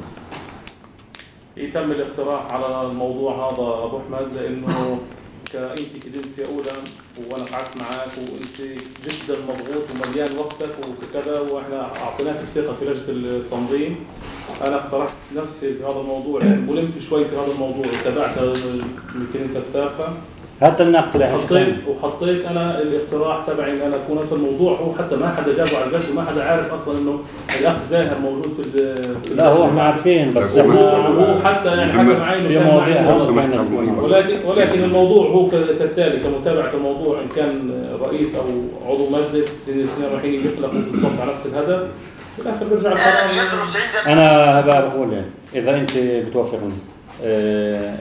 يتم الاقتراح على الموضوع هذا ابو احمد، لانه كأنت كدنسية اولى وانا قعدت معك وانت جدا مضغوط ومليان وقتك وكذا، واحنا اعطيناك الثقه في لجنه التنظيم. انا اقترحت نفسي في هذا الموضوع، يعني ملمت شوي في هذا الموضوع، تابعت الكنيسه السابقه. هذا النقل وحطيت وحطيت انا الاقتراح تبعي ان انا اكون اصلا الموضوع هو حتى ما حدا جابه على الجلسه وما حدا عارف اصلا انه الاخ زاهر موجود في ال- لا هو احنا عارفين، بس هو احنا هو حتى يعني حتى معي في مواضيع ولكن ولكن الموضوع هو ك- كالتالي كمتابعه الموضوع، ان كان رئيس او عضو مجلس الاثنين رايحين يقلقوا بالضبط على نفس الهدف، في الاخر بيرجع القرار. انا بقى بقول يعني اذا انت بتوافقني آه،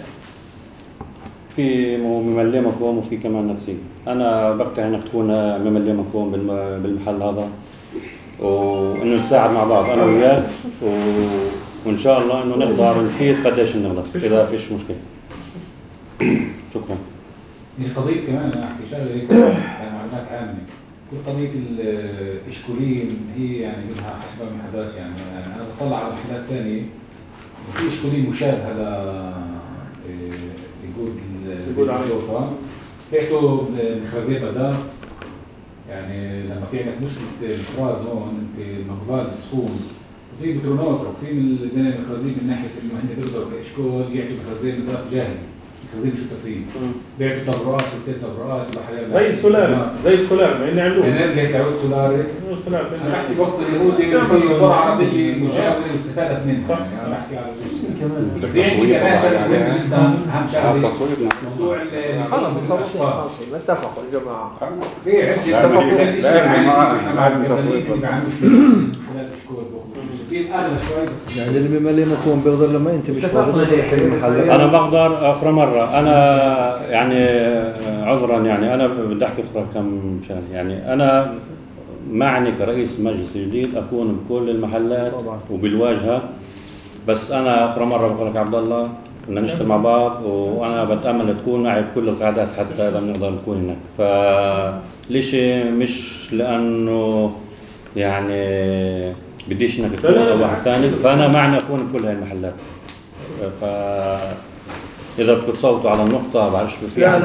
في مملمكم وفي كمان نفسي، انا بقتنع انك تكون مملمكم بالم- بالمحل هذا، وانه نساعد مع بعض انا وياك، و- وان شاء الله انه نقدر نفيد قديش نقدر اذا فيش مشكله. شكرا. هي قضية كمان أنا أحكي شغلة هيك كمعلومات عامة. كل قضية الإشكولين هي يعني منها حسب ما حداش، يعني أنا بطلع على محلات ثانية وفي إشكولين مشابه هذا يقول يقول عليه الوفاء بيحكوا مخرزي بدار. يعني لما في عندك مشكلة مخراز هون أنت المقفال السخون وفي بترونوتر وفي من بين المخرزين من ناحية إنه هن بيقدروا كإشكول يعطوا مخرزين بدار جاهزة. مخرزين شتافين بيعطوا تبرعات وبتين تبرعات زي السولاري زي السولاري ما إني عملوه انرجيا تعود سولاري. سولاري انا بحكي بوسط اليهودي في قرى عربيه مجاوره واستفادت منها، يعني انا بحكي على كمان في عندي كمان شغله مهمه جدا اهم شغله موضوع خلص خلص اتفقوا الجماعه في عندي اتفقوا كل شيء مع التصويت خلال اشكور كثير اغلى شوي بس يعني اللي بملي مكون بيقدر لما انت مش فاضي بيقدر يحل المحل. انا بقدر اخرى مره انا يعني عذرا يعني انا بدي احكي اخرى كم شغله. يعني انا معني كرئيس مجلس جديد اكون بكل المحلات وبالواجهه، بس انا اخرى مره بقول لك عبد الله بدنا نشتغل مع بعض، وانا بتامل تكون معي بكل القعدات حتى اذا بنقدر نكون هناك. فليش مش لانه يعني بديش انك تكون واحد ثاني، فانا معني اكون بكل هاي المحلات. ف اذا بتصوتوا على النقطه بعرفش في حل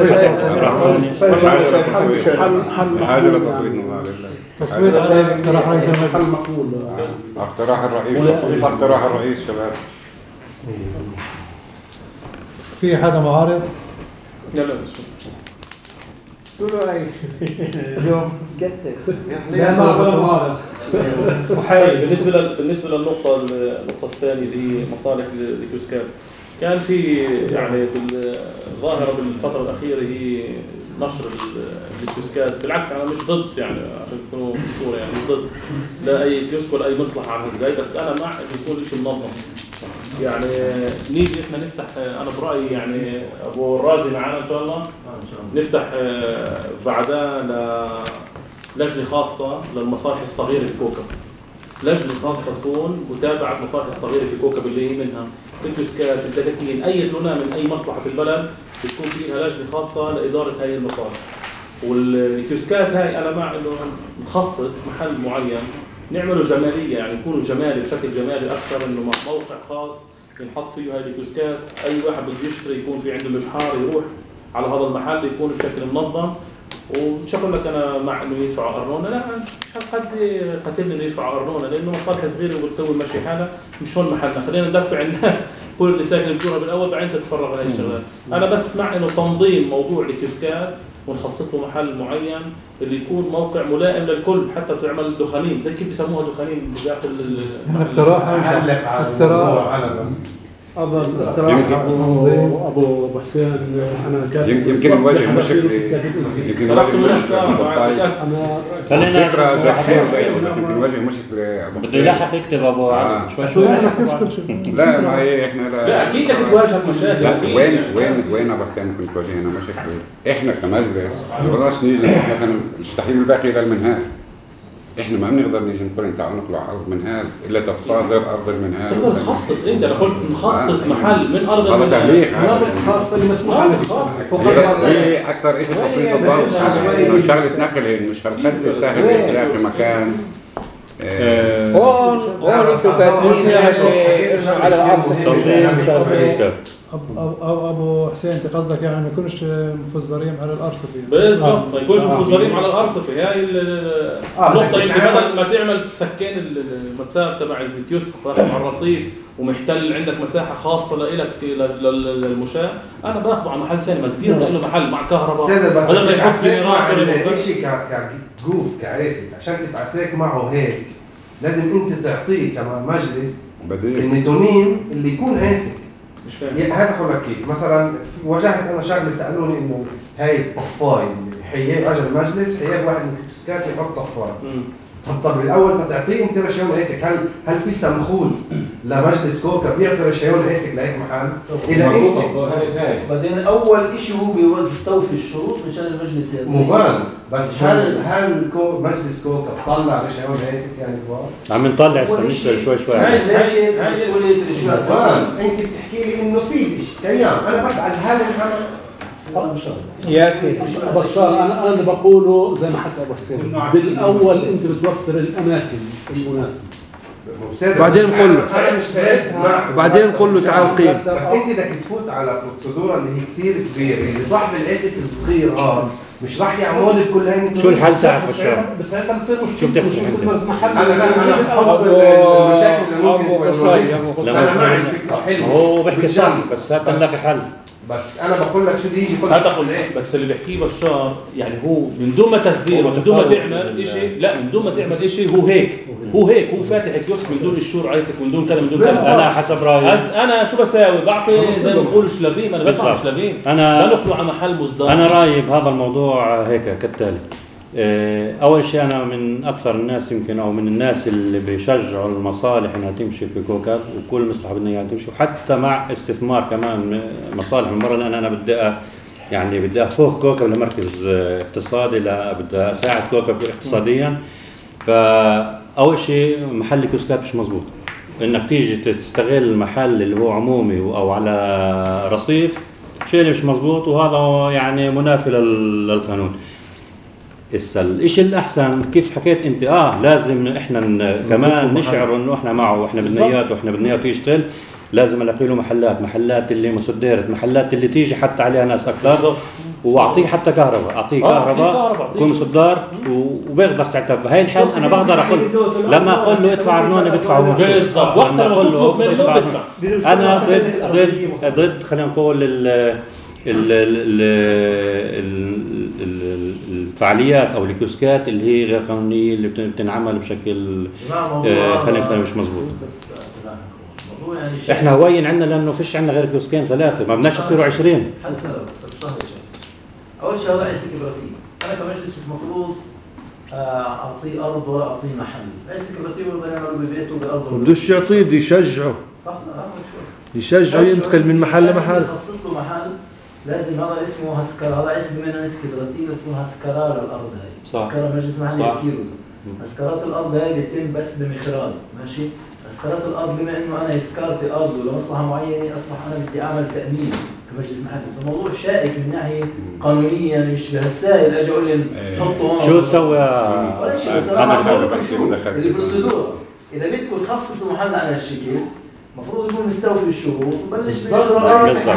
حاجه لتصويت تصويت على اقتراح رئيس المجلس. اقتراح الرئيس اقتراح الرئيس شباب. في حدا معارض؟ لا لا قولوا اي اليوم قتل لا ما وحالي بالنسبه لل... بالنسبه للنقطه النقطه الثانيه اللي هي مصالح الكيوسكات، كان في يعني بالظاهره بالفتره الاخيره هي نشر الكيوسكات. بالعكس انا مش ضد، يعني عشان تكونوا في الصوره يعني مش ضد لا اي كيوسك ولا اي مصلحه عن ازاي، بس انا مع يكون شيء منظم. يعني نيجي احنا نفتح، انا برايي يعني ابو الرازي معنا ان شاء الله نفتح بعدها لجنه خاصه للمصالح الصغيره في كوكب، لجنه خاصه تكون متابعه المصالح الصغيره في كوكب اللي هي منها الكيوسكات، الدكاكين، اي تلونه من اي مصلحه في البلد بتكون فيها لجنه خاصه لاداره هاي المصالح. والكيوسكات هاي انا مع انه نخصص محل معين نعمله جماليه، يعني يكونوا جمالي بشكل جمالي اكثر، انه موقع خاص ينحط فيه هذه الكيوسكات، اي واحد بده يشتري يكون في عنده مبحار يروح على هذا المحل يكون بشكل منظم. ومش هقول لك انا مع انه يدفعوا ارنونه، لا مش قد قتلني انه يدفعوا ارنونه، لانه مصالح صغيره وبتكون ماشي حالها، مش هون محلنا، خلينا ندفع الناس كل اللي ساكن الجوره بالاول بعدين تتفرغ على هي الشغلات. انا بس مع انه تنظيم موضوع الكيوسكات ونخصص له محل معين اللي يكون موقع ملائم للكل، حتى تعمل دخانين زي كيف بيسموها دخانين بداخل اقتراح اقتراح على بس أظن اقتراح أبو أبو حسين أنا كاتب يمكن نواجه مشكلة يمكن نواجه مشكلة خلينا فكرة جاكسين يمكن نواجه مشكلة بده يلاحق يكتب أبو علي شوي شوي لا ما هي إحنا لا أكيد بدك تواجهك مشاكل. وين وين وين أبو حسين كنت تواجهنا مشكلة؟ إحنا كمجلس ما بنقدرش نيجي إحنا نستحيل الباقي إلى المنهال. احنا ما بنقدر نيجي نقول انت عنق ارض منهال الا تصادر ارض المنهال. تقدر تخصص انت لو قلت نخصص محل من ارض المنهال. هذا تهليك مناطق خاصه اللي مسموح لها. هي اكثر شيء تسليط الضوء شغله نقل مش هالقد سهل تلاقي في مكان. هون هون انتوا كاتبين على الارض. أبو أبو حسين أنت قصدك يعني ما يكونش مفزرين على الأرصفة. بالضبط ما يكونش مفزرين على الأرصفة. هاي النقطة اللي بدل ما تعمل سكين المسافة تبع الكيوسك على الرصيف ومحتل عندك مساحة خاصة لإلك للمشاة، أنا باخذه على محل ثاني مسدير له محل مع كهرباء. هذا اللي يحط لي مع شيء كجوف كعريسك عشان تتعساك معه هيك لازم أنت تعطيه كمان مجلس النتونين اللي يكون عاسك. مش فاهم. هذا اقول لك كيف مثلا واجهت انا شغله سالوني انه هاي الطفاي حياه اجى المجلس حياه واحد من الكيوسكات يحط طفاي. طب طب الاول تعطيه انت رشاون عيسك، هل هل في سمخول لمجلس كوكب يعطي رشاون عيسك لهيك محل؟ اذا انت بعدين اول شيء هو بيستوفي الشروط مشان المجلس يعطيه مفان. بس هل هل كو مجلس كوكب طلع رشاون عيسك يعني كبار؟ عم نطلع السمسة شوي شوي. هاي هاي مسؤوليه الرشاون. انت بتحكي لي انه في شيء كيان، انا بسال هل الحمل يا كيف بشار انا انا اللي بقوله زي ما حكى ابو حسين بالاول انت بتوفر الاماكن المناسبه بعدين قول له انا مش مع وبعدين قول له تعال قيم. بس انت بدك تفوت على بروسيدوره اللي هي كثير كبيره اللي صاحب العسك الصغير هذا مش راح يعمل لك كل هاي. شو الحل ساعة بشار؟ بس هيك بتصير شو بتحكي انت؟ انا لا انا بحط المشاكل اللي ممكن انا معي فكره حلوه هو بحكي صح بس هات لك حل. بس انا بقول لك شو بيجي كل هذا قول بس اللي بيحكيه بشار يعني هو من دون ما تسدير ومن دون ما تعمل شيء، لا من دون ما تعمل شيء هو هيك هو هيك هو فاتح الكيوسك من دون الشور عايسك من دون كذا من دون كذا. انا حسب رايي انا شو بساوي؟ بعطي زي ما بقولوا شلافين. انا بدفع شلافين انا لا نقله على محل مصدر. انا رايي بهذا الموضوع هيك كالتالي. اول شيء انا من اكثر الناس يمكن او من الناس اللي بيشجعوا المصالح انها تمشي في كوكب وكل مصلحه بدنا اياها تمشي، وحتى مع استثمار كمان مصالح من برا، لان انا بدي يعني بدي افوق كوكب لمركز اقتصادي، لا بدي اساعد كوكب اقتصاديا. فاول شيء محل كيوسكات مش مزبوط، انك تيجي تستغل المحل اللي هو عمومي او على رصيف شيء اللي مش مزبوط، وهذا يعني منافي للقانون. الشيء الأحسن كيف حكيت أنت آه لازم إحنا كمان نشعر إنه إحنا معه وإحنا بدنا إياه وإحنا بدنا إياه يشتغل، لازم ألاقي له محلات محلات اللي مصدرت محلات اللي تيجي حتى عليها ناس أكثر، وأعطيه حتى كهرباء أعطيه كهرباء يكون مصدر وبيقدر ساعتها. بهاي الحال أنا بقدر أقول لما أقول له ادفع أرنونة بدفع بالضبط. وقت ما تطلب منه بدفع. أنا ضد ضد ضد خلينا نقول ال الفعاليات او الكيوسكات اللي هي غير قانونيه اللي بتنعمل بشكل خلينا نقول مش مزبوط. احنا هواين عندنا لانه فيش عندنا غير كيوسكين ثلاثه، ما بدناش يصيروا عشرين. اول شيء هذا عيسك ابراهيم، انا كمجلس مش المفروض اعطيه ارض ولا اعطيه محل. عيسك ابراهيم بده يعمل ببيته بارضه بدوش يعطيه بده يشجعه صح. يشجعه ينتقل من محل لمحل، يخصص له محل. لازم هذا اسمه هسكر، هذا اسم منه اسكدراتيب اسمه هسكرة للأرض هاي. هسكرة مجلس محلي يسكيرو. هسكرات الأرض هاي بيتم بس بمخراز، ماشي؟ بس خلط الارض بما انه انا اسكارتي ارض ولمصلحه معينه اصبح انا بدي اعمل تامين كمجلس محلي، فالموضوع شائك من ناحيه قانونيه، يعني مش بهالسائل اجي اقول لي حطوا هون شو تسوي؟ ولا شيء الصراحه البروسيدور اذا بدكم تخصصوا محل على هالشكل المفروض يكون مستوفي الشروط وبلش بالشروط اللي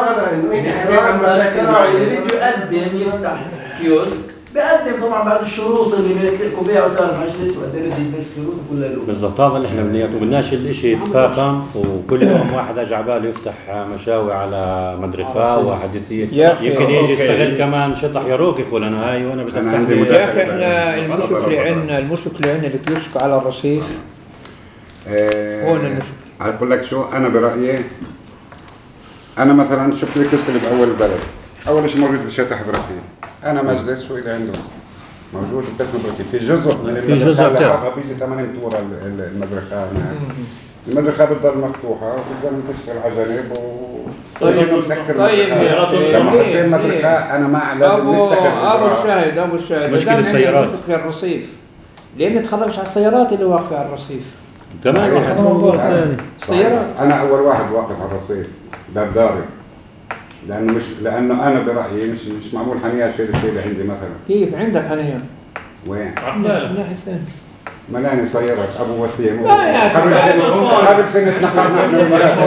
بده يقدم يفتح كيوسك بقدم طبعا بعد الشروط اللي بيتلقوا فيها وقت المجلس وقد ايه بده يلبس شروط وكل له بالضبط. هذا اللي احنا بدنا اياه، وبدناش الشيء يتفاقم وكل يوم واحد اجى على باله يفتح مشاوي على مدرسه وحديثيه، يمكن يجي يستغل كمان شطح يروك يقول انا هاي وانا بدي افتح. يا اخي احنا المشكله عندنا المشكله عندنا اللي تلشك على الرصيف هون المشكله. هقول لك شو انا برايي، انا مثلا شفت لي كشك اللي باول البلد، اول شيء موجود بالشتح بركي، انا مجلس شو اللي عنده موجود بقسم بركي في جزء من في جزء بتاعها بيجي ثمان تور المدرسه هناك، المدرسه بتضل مفتوحه وبتضل تشتغل على جنب و مسكر. طيب لما حسين مدرسه انا مع لازم نتكل ابو الشاهد ابو الشاهد مشكله السيارات، مشكله الرصيف، ليه ما نتخلصش على السيارات اللي واقفه على الرصيف؟ كمان واحد موضوع ثاني السيارات. انا اول واحد واقف على الرصيف باب داري، لانه مش لانه انا برايي مش مش معمول حنيه شيء الشيء اللي عندي مثلا. كيف عندك حنيه؟ وين؟ عبالة الناحيه الثانيه ملاني سيارات ابو وسيم قبل سنه قبل سنه نقلنا احنا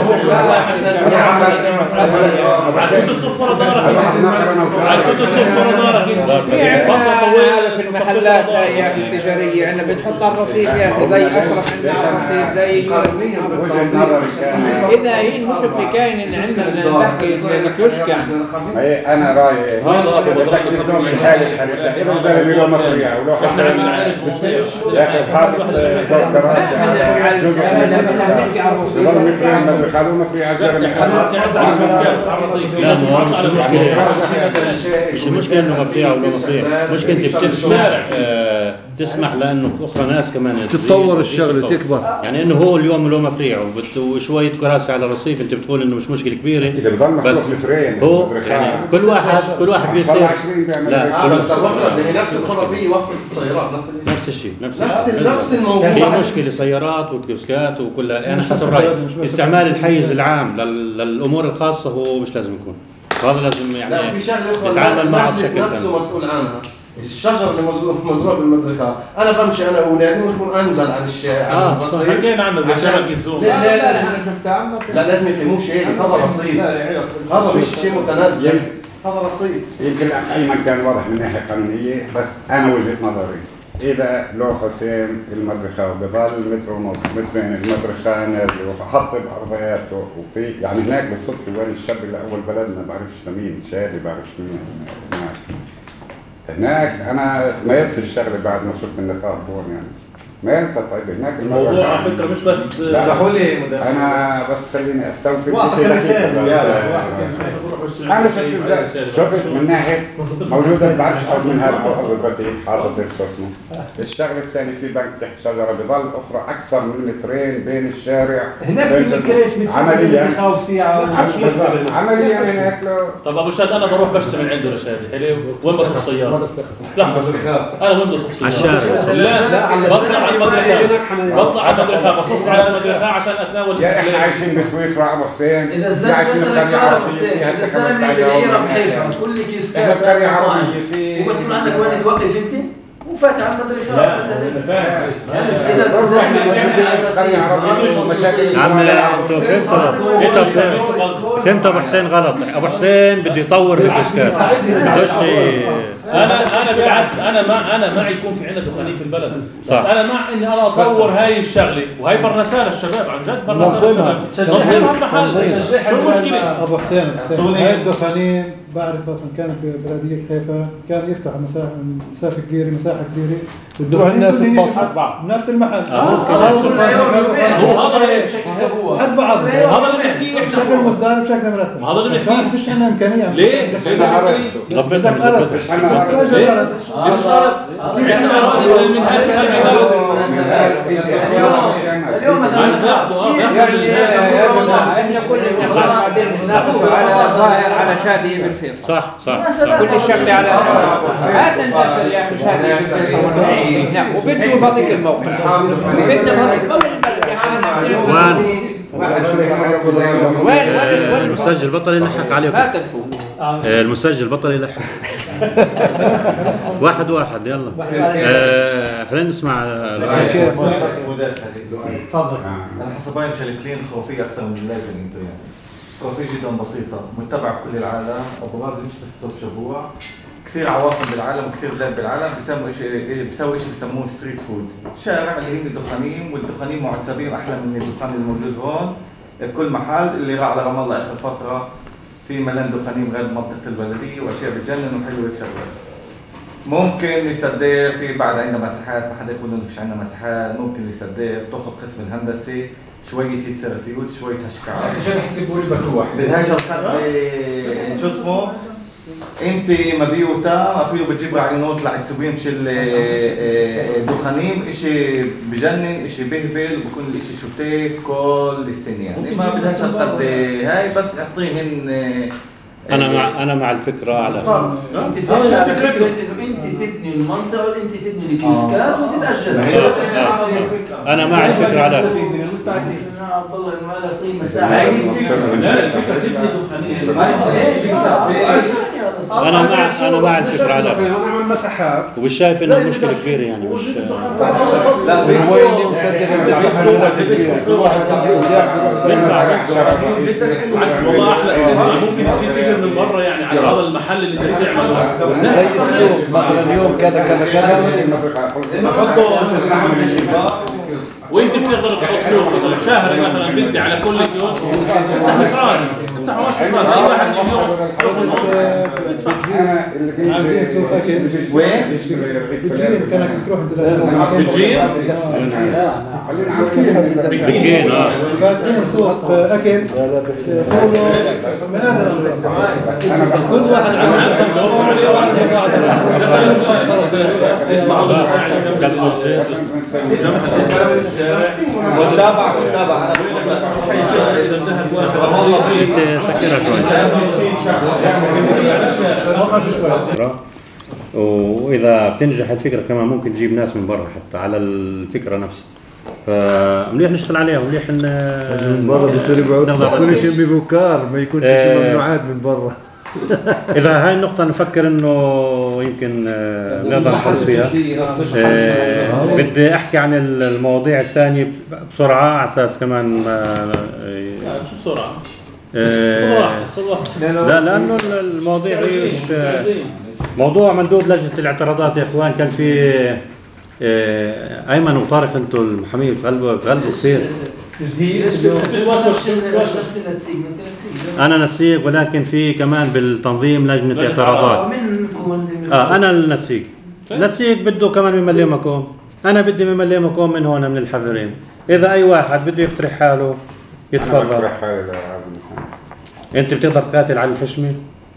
وياك كنت تصفر دارك كنت تصفر دارك انت فتره طويله في المحلات يا اخي التجاريه عندنا بتحط على الرصيف يا اخي زي اشرف عندنا على الرصيف زي اذا هي المشكله كاين ان عندنا نحكي الكشك. يعني انا رايي هذا ابو بدك تدوم الحاله الحاليه اذا الزلمه له مطريع ولو يا اخي حاطط فوق كراسي على جزء ظل مترين متر خلوه مفري على الزلمه مش المشكله انه مفريع ولا مفريع، مشكله انت بتسمح تسمح لانه اخرى ناس كمان تتطور الشغله تكبر، يعني انه هو اليوم له مفريع وشويه كراسي على الرصيف انت بتقول انه مش مشكله كبيره اذا بضل مفتوح مترين هو يعني كل واحد كل واحد بيصير لا بس نفس الخرافيه وقفه السيارات نفس الشيء نفس نفس نفس الموضوع. في مشكله سيارات وكيوسكات وكلها، انا حسب رايي استعمال الحيز العام للامور الخاصه هو مش لازم يكون، هذا لازم يعني لا في شغله اخرى يتعامل معها المجلس بشكل نفسه مسؤول عنها. الشجر اللي مزروع بالمدرسه انا بمشي انا واولادي مش بكون انزل عن الشارع عن الرصيف. حكينا عنه بشبك الزوم. لا لا لا لازم يكونوا شيء، هذا رصيف هذا مش شيء متنزل، هذا رصيف. يمكن الاخ ايمن كان واضح من ناحيه قانونيه، بس انا وجهه نظري اذا لو حسين المدرسه وبضل متر ونص مترين المدرسه نازله وحط بارضياته وفي يعني هناك بالصدفه وين الشاب اللي اول بلدنا بعرفش مين شادي بعرفش مين هناك هناك انا ميزت الشغله بعد ما شفت النقاط هون يعني ميزتها. طيب هناك الموضوع على فكره مش بس اسمحوا لي انا بس خليني استوفي شيء انا شفت ازاي شفت من ناحيه موجوده ما بعرفش ارض من هذا او ارض البتيل حاطط شو اسمه. الشغله الثانيه في بنك تحت شجره بضل اخرى اكثر من مترين بين الشارع هناك في كراسي عمليا عمليا هناك. طب ابو شاد انا بروح بشتغل عنده رشاد حلو وين بصف سياره؟ لحظه انا وين بصف سياره؟ لا لا بطلع على المدرسه بطلع على المدرسه بصف على المدرسه عشان اتناول. يا احنا عايشين بسويسرا ابو حسين، اذا الزلمه اذا الزلمه بيغير بحيفا كل كيوسكات قريه عربيه في ومسؤول عنك وين توقف انت وفات على المدرسه. لا اذا الزلمه قريه عربيه ومشاكل عم انتوا فهمتوا انتوا فهمتوا ابو حسين غلط. ابو حسين بده يطور الكيوسكات بدوش. انا انا بالعكس انا مع انا معي يكون في عندنا دخانين في البلد، بس صح. انا مع اني انا اطور هاي الشغله وهي برنسان الشباب عن جد برنسان الشباب تشجعهم المحل. شو المشكله؟ ابو حسين حسين هاي الدخانين بعرف مثلا كانت ببلديه حيفا كان يفتح مساحه مسافه كبيره مساحه كبيره تروح الناس تبصر بعض نفس المحل حد بعض هذا اللي بنحكيه بشكل مستدام بشكل مرتب. هذا اللي بس بنحكيه. فيش عندنا امكانيه. ليه؟ ضبطها بدك ليه صارت؟ عندنا اراضي من هاي في اليوم مثلا يعني يا جماعه احنا كلنا قاعدين بنناقش على ظاهر على شادي بن فيصل. صح صح كل الشغله على هذا ندخل يا اخي شادي بن فيصل ونعيد وبدنا بهذيك الموقع بدنا بهذيك موقع البلد يا اخي وين وين المسجل بطل يلحق عليكم. ما تنشوف المسجل بطل يلحق. واحد واحد يلا. آه خلينا نسمع. تفضل. الحسابين مشلكلين خرافيه اكثر من اللازم انتم يعني. خرافيه جدا بسيطه، متبعه بكل العالم، ابو غازي مش بس صوب شبوع. كثير عواصم بالعالم وكثير بلاد بالعالم بيسموا شيء بيسووا شيء بيسموه ستريت فود، شارع اللي هن الدخانين، والدخانين معتبين احلى من الدخان الموجود هون بكل محل. اللي راح على رام الله اخر فتره في ملان دخانين غير منطقه البلديه واشياء بتجنن وحلوه شغله. ممكن يصدر في بعد عندنا مساحات، ما حدا يقول انه فيش عندنا مساحات، ممكن يصدر تاخذ قسم الهندسي شويه تيتسرتيوت شويه هشكعه. عشان تحسبوا لي بتوح. بدهاش الخط شو اسمه؟ انت ما بيو تام افيلو بتجيب عينات لعتسوين مش الدخانين اشي بجنن اشي بهبل بكون الاشي شتيت كل السنه يعني ما بدهاش القد هاي بس اعطيهن. انا مع انا مع الفكره على انت فكره انت تبني المنطقه وانت تبني الكيوسكات وتتاجر. انا مع الفكره على والله ما له طيب مساحه. انا مع انا مع الفكره على نعمل مساحات ومش شايف انه مشكله كبيره يعني مش لا هو اللي مسدد والله احلى اسمع ممكن تجيب اجر من برا يعني على هذا المحل اللي انت بتعمله زي السوق مثلا يوم كذا كذا كذا نحطه عشان نعمل اشتباك وانت بتقدر تحط سوق مثلا شهري مثلا بدي على كل كيوسك افتح مفراز افتح واش مفراز اي واحد اليوم يدفع. انا اللي عندي سوق اكل وين؟ بالجيم كانك تروح بالجيم؟ خلينا على بالجين اه فاتحين سوق اكل فولو من هذا الامر كل واحد متابع متابع انا بقول لك مش حيجي والله في سكرها شوي. واذا بتنجح الفكره كمان ممكن تجيب ناس من برا حتى على الفكره نفسها، فمليح نشتغل عليها ومليح ان من برا بصير يبعد كل شيء بفكار ما يكونش شيء ممنوعات من برا. اذا هاي النقطه نفكر انه يمكن نقدر نحل فيها. بدي احكي عن المواضيع الثانيه بسرعه على اساس كمان ما شو بسرعه؟ لا لانه المواضيع ايش موضوع مندوب لجنه الاعتراضات يا اخوان. كان في ايمن وطارق انتم المحاميه بتغلبوا بتغلبوا كثير. انا نسيق ولكن في كمان بالتنظيم لجنه اعتراضات. اه انا النسيق نسيق بده كمان ممليمكم، انا بدي ممليمكم من هون من الحذرين. اذا اي واحد بده يقترح حاله يتفضل. انا بقترح حالي لعبد انت بتقدر تقاتل على الحشمه؟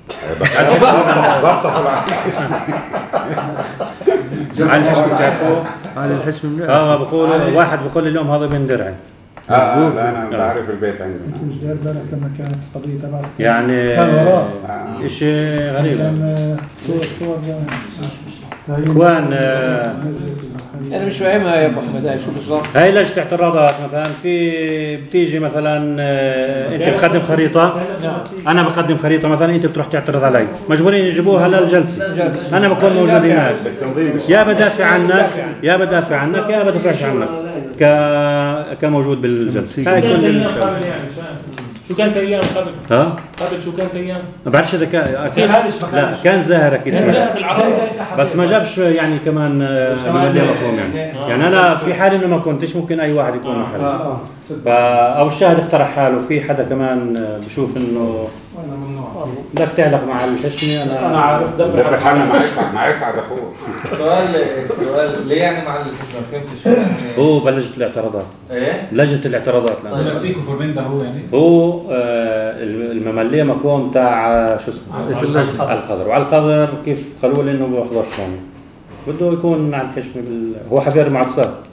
على الحشمه بتعرفوه؟ على الحشمه اه بقول واحد بقول لي اليوم هذا من درعي. اه لا انا بعرف البيت عندنا. مش داير بالك لما كانت القضيه تبعك يعني كان وراه شيء غريب. كان صور صور اخوان انا مش فاهمها يا ابو احمد هاي شو بالضبط؟ هاي لجنه اعتراضات مثلا في بتيجي مثلا آه، انت بتقدم خريطه انا بقدم خريطه مثلا انت بتروح تعترض علي مجبورين يجيبوها للجلسه انا بكون موجود هناك يا بدافع عنك يا بدافع عنك يا بدافعش عنك ك كموجود بالجلسه. هاي كل شو كانت ايام قبل؟ ها؟ قبل شو كانت ايام؟ ما بعرفش اذا كان اكيد لا كان زاهر اكيد بس ما جابش يعني كمان مجليه مقوم يعني يعني انا في حال انه ما كنتش ممكن اي واحد يكون محل او الشاهد اقترح حاله في حدا كمان بشوف انه بدك تعلق مع الحشمه. انا انا عارف دبر حالنا مع اسعد مع اسعد اخوه. سؤال سؤال ليه يعني مع الحشمه فهمت شو يعني؟ هو بلجنه الاعتراضات. ايه؟ لجنه الاعتراضات لما تسيكوا فورمندا هو يعني هو آه الممليه مقوم تاع شو اسمه الخضر وعلى الخضر كيف قالوا لي انه ما بيحضرش يعني بده يكون عند حشمه بال... هو حفير معصب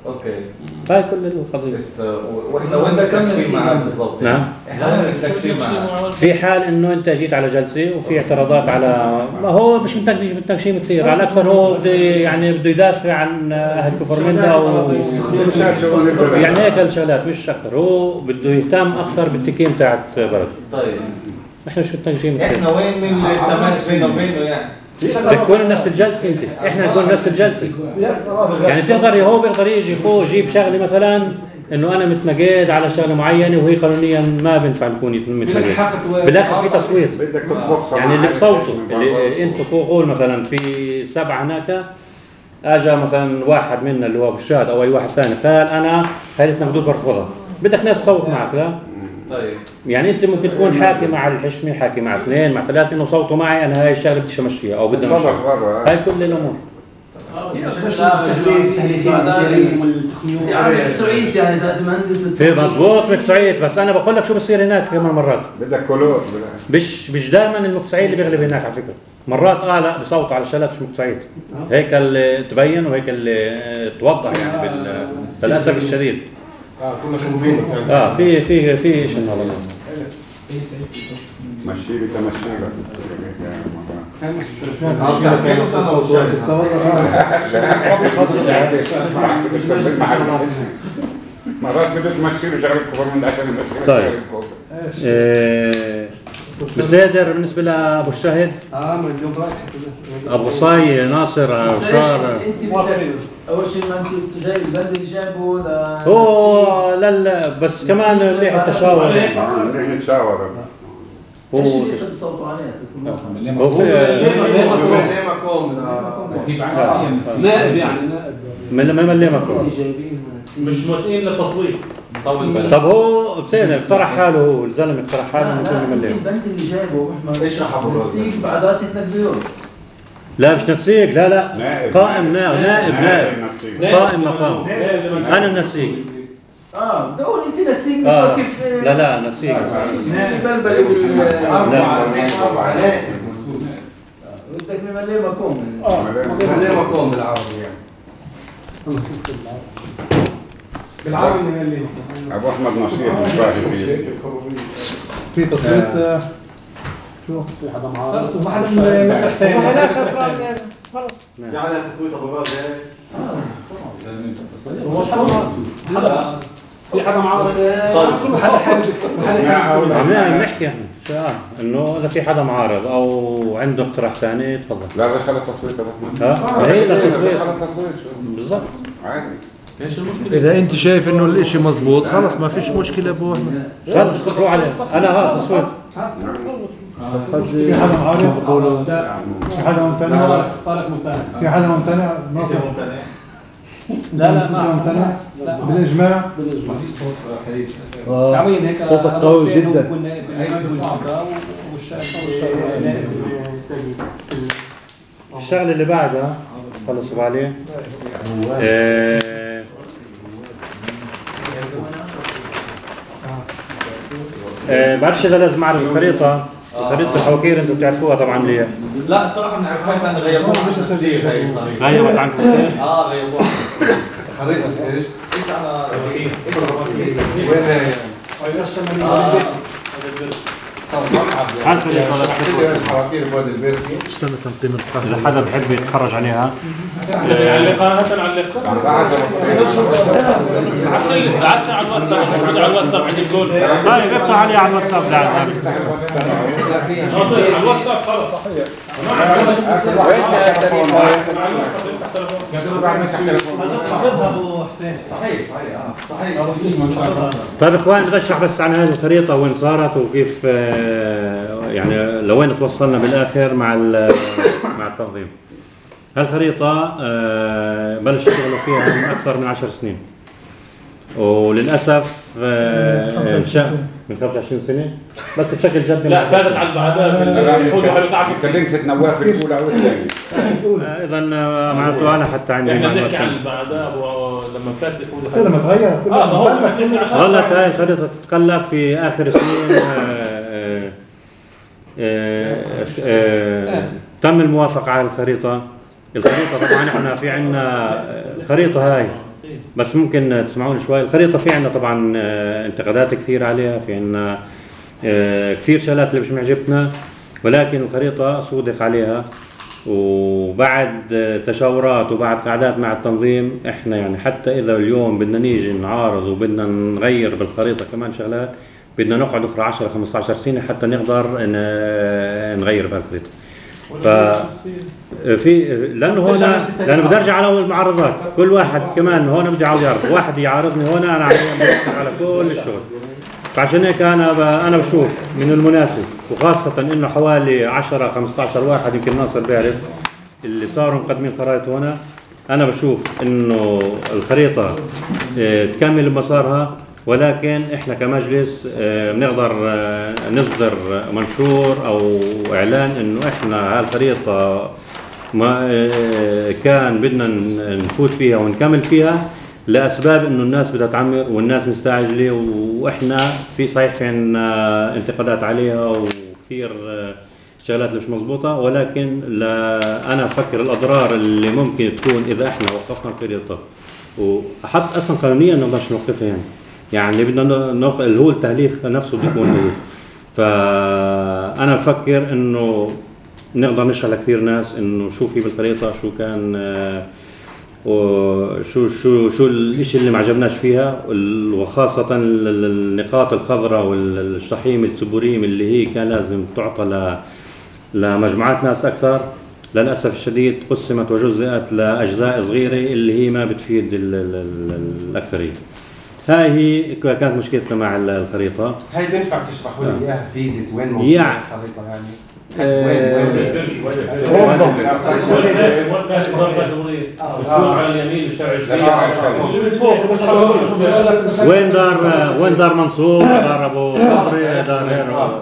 اوكي هاي كل القضيه. بس واحنا وين التكشيف معاه بالضبط؟ نعم احنا وين التكشيف معاه؟ في حال انه انت جيت على جلسه وفي اعتراضات على ما هو مش متناقش متناقشين كثير، على الاكثر هو بده يعني بده يدافع عن اهل كفر مندا او يعني هيك الشغلات مش اكثر، هو بده يهتم اكثر بالتكييم تاعت بلده. طيب احنا مش متناقشين كثير. احنا وين التماس بينه وبينه يعني؟ بدك تكون نفس الجلسه انت، احنا نكون نفس الجلسه. يعني بتقدر هو بيقدر يجي فوق يجيب شغله مثلا انه انا متمجد على شغله معينه وهي قانونيا ما بينفع نكون متمجد. بالاخر في تصويت بدك تطبخ يعني اللي بصوتوا اللي انتم قول مثلا في سبعه هناك اجى مثلا واحد منا اللي هو بالشهد او اي واحد ثاني قال انا هاي المردود برفضها، بدك ناس تصوت معك. لا طيب يعني انت ممكن تكون حاكي مع الحشمه، حاكي مع اثنين مع ثلاثه انه صوتوا معي انا هاي الشغله بدي امشيها او بدي امشيها. هاي كل الامور مقطوعيت يعني مهندس في مضبوط مقطوعيت، بس انا بقول لك شو بصير هناك كمان مرات بدك كلور مش مش دائما المقطوعي اللي بيغلب هناك على فكره، مرات اه لا بصوتوا على شغلات مش مقطوعيت، هيك اللي تبين وهيك اللي توضح يعني بال... للاسف الشديد. اه كلكم مبين اه في في في شيء من هذا مشي لي تمشي لك مرات بدك تمشي له شغله كفر من عشان يمشي. طيب بسادر بالنسبه لابو الشاهد اه من اليوم رايح ابو صاي ناصر بشار انت اول شيء ما انت جايب البند اللي جايبه ل هو لا لا بس كمان ليه التشاور ليه نتشاور ايش اللي لسه بتصوتوا عليه؟ هو في ليه مقام في بعد نائب يعني نائب ما ملي مكان مش موافقين للتصويت. طب هو بسينا اقترح حاله، هو الزلمه اقترح حاله انه يكون ملي. البند اللي جايبه احمد اشرح ابو نسيج بعدات تنقيون. لا مش نفسيك، لا لا قائم نائب نائب نائب قائم مقام انا النفسيك. اه دول انت نسيج آه. كيف لا لا نفسيك بلبل بال لا بدك مملي مقام اه مملي مقام بالعربي يعني بالعربي مملي ابو احمد نصير مش فاهم في تصويت شو في حدا معاه خلص ما حدا مرتاح ثاني لا خلص خلص في على تصويت ابو غاز اه في حدا معاه حدا حابب عم نحكي احنا انه اذا في حدا معارض او عنده اقتراح ثاني تفضل. لا دخل التصويت ابو احمد. ها هي دخل التصويت التصويت شو بالضبط عادي. ايش المشكله؟ اذا انت شايف انه الاشي مزبوط خلص ما فيش مشكله ابو احمد. خلص تروح عليه انا ها تصويت. في حدا معارض؟ في حدا ممتنع؟ طارق ممتنع. في حدا ممتنع؟ ناصر لا لا ما ممتنع بالاجماع. بالاجماع في صوت خليج تعوين هيك صوتك قوي جدا. الشغله اللي بعدها خلصوا عليه آه آه بعرفش اذا لازم اعرف الخريطه خريطه الحواكير انتم بتعرفوها طبعا ليه؟ لا الصراحه ما نعرفهاش لان غيروها كثير هاي الخريطه. غيرت عنكم كثير؟ اه غيروها. خريطه ايش؟ ايش على وين هي؟ عن خريطه الحواكير بوادي البيرسي. استنى تنقيم اذا حدا بحب يتفرج عليها نعلقها هات نعلقها. بعتها على الواتساب، على الواتساب عند الجول. طيب افتح عليه على الواتساب تعال على الواتساب خلص صحيح. حافظها ابو حسين. صحيح صحيح اه صحيح. طيب اخوان نرشح بس عن هذه الخريطه وين صارت وكيف يعني لوين توصلنا بالاخر مع مع التنظيم. هالخريطه بلش يشتغلوا فيها من اكثر من عشر سنين وللاسف من خمسة وعشرين سنه بس بشكل جدي. لا فاتت على البعدات كدنسة نواف الاولى والثانيه. اذا معناته انا حتى عندي احنا بنحكي عن البعدات لما فاتت الاولى لما تغيرت اه ما هو ظلت هاي الخريطه تتقلب في اخر سنين تم الموافقه على الخريطه. الخريطه طبعا احنا في عندنا الخريطه هاي بس ممكن تسمعون شوي. الخريطة في عنا طبعا آه، انتقادات كثير عليها، في عنا آه، كثير شغلات اللي مش معجبتنا، ولكن الخريطة صودق عليها. وبعد آه، تشاورات وبعد قعدات مع التنظيم احنا يعني حتى اذا اليوم بدنا نيجي نعارض وبدنا نغير بالخريطة كمان شغلات، بدنا نقعد اخرى عشرة خمسة عشر سنة حتى نقدر نغير بهالخريطة. ف في لانه هنا لانه بدي ارجع على المعارضات، كل واحد كمان هون بدي عاوز يعرض، واحد يعارضني هون انا على كل الشغل. فعشان هيك انا ب... انا بشوف من المناسب، وخاصة انه حوالي عشرة خمسة عشر واحد يمكن ناصر بيعرف اللي صاروا مقدمين خرائط هنا، انا بشوف انه الخريطة اه تكمل مسارها، ولكن احنا كمجلس اه بنقدر اه نصدر منشور او اعلان انه احنا هالخريطة ما اه كان بدنا نفوت فيها ونكمل فيها لاسباب انه الناس بدها تعمر والناس مستعجله، واحنا في صحيح في عندنا انتقادات عليها وكثير شغلات اللي مش مضبوطه، ولكن لا انا بفكر الاضرار اللي ممكن تكون اذا احنا وقفنا الخريطه وحتى اصلا قانونيا ما بدناش نوقفها، يعني يعني بدنا نوقف اللي هو التهليخ نفسه بيكون هو. فانا بفكر انه نقدر نشرح لكثير ناس انه شو في بالخريطه، شو كان وشو شو شو الشيء اللي ما عجبناش فيها، وخاصة النقاط الخضراء والشطحيم السبوريم اللي هي كان لازم تعطى ل لمجموعات ناس أكثر. للأسف الشديد قسمت وجزئت لأجزاء صغيرة اللي هي ما بتفيد الأكثرية. هاي هي كانت مشكلتنا مع الخريطة. هاي بينفع تشرحوا لي إياها فيزيت وين موجودة يعني الخريطة يعني؟ وين وين على اليمين والشارع وين دار وين دار منصور، دار ابو صبري، دار غيره.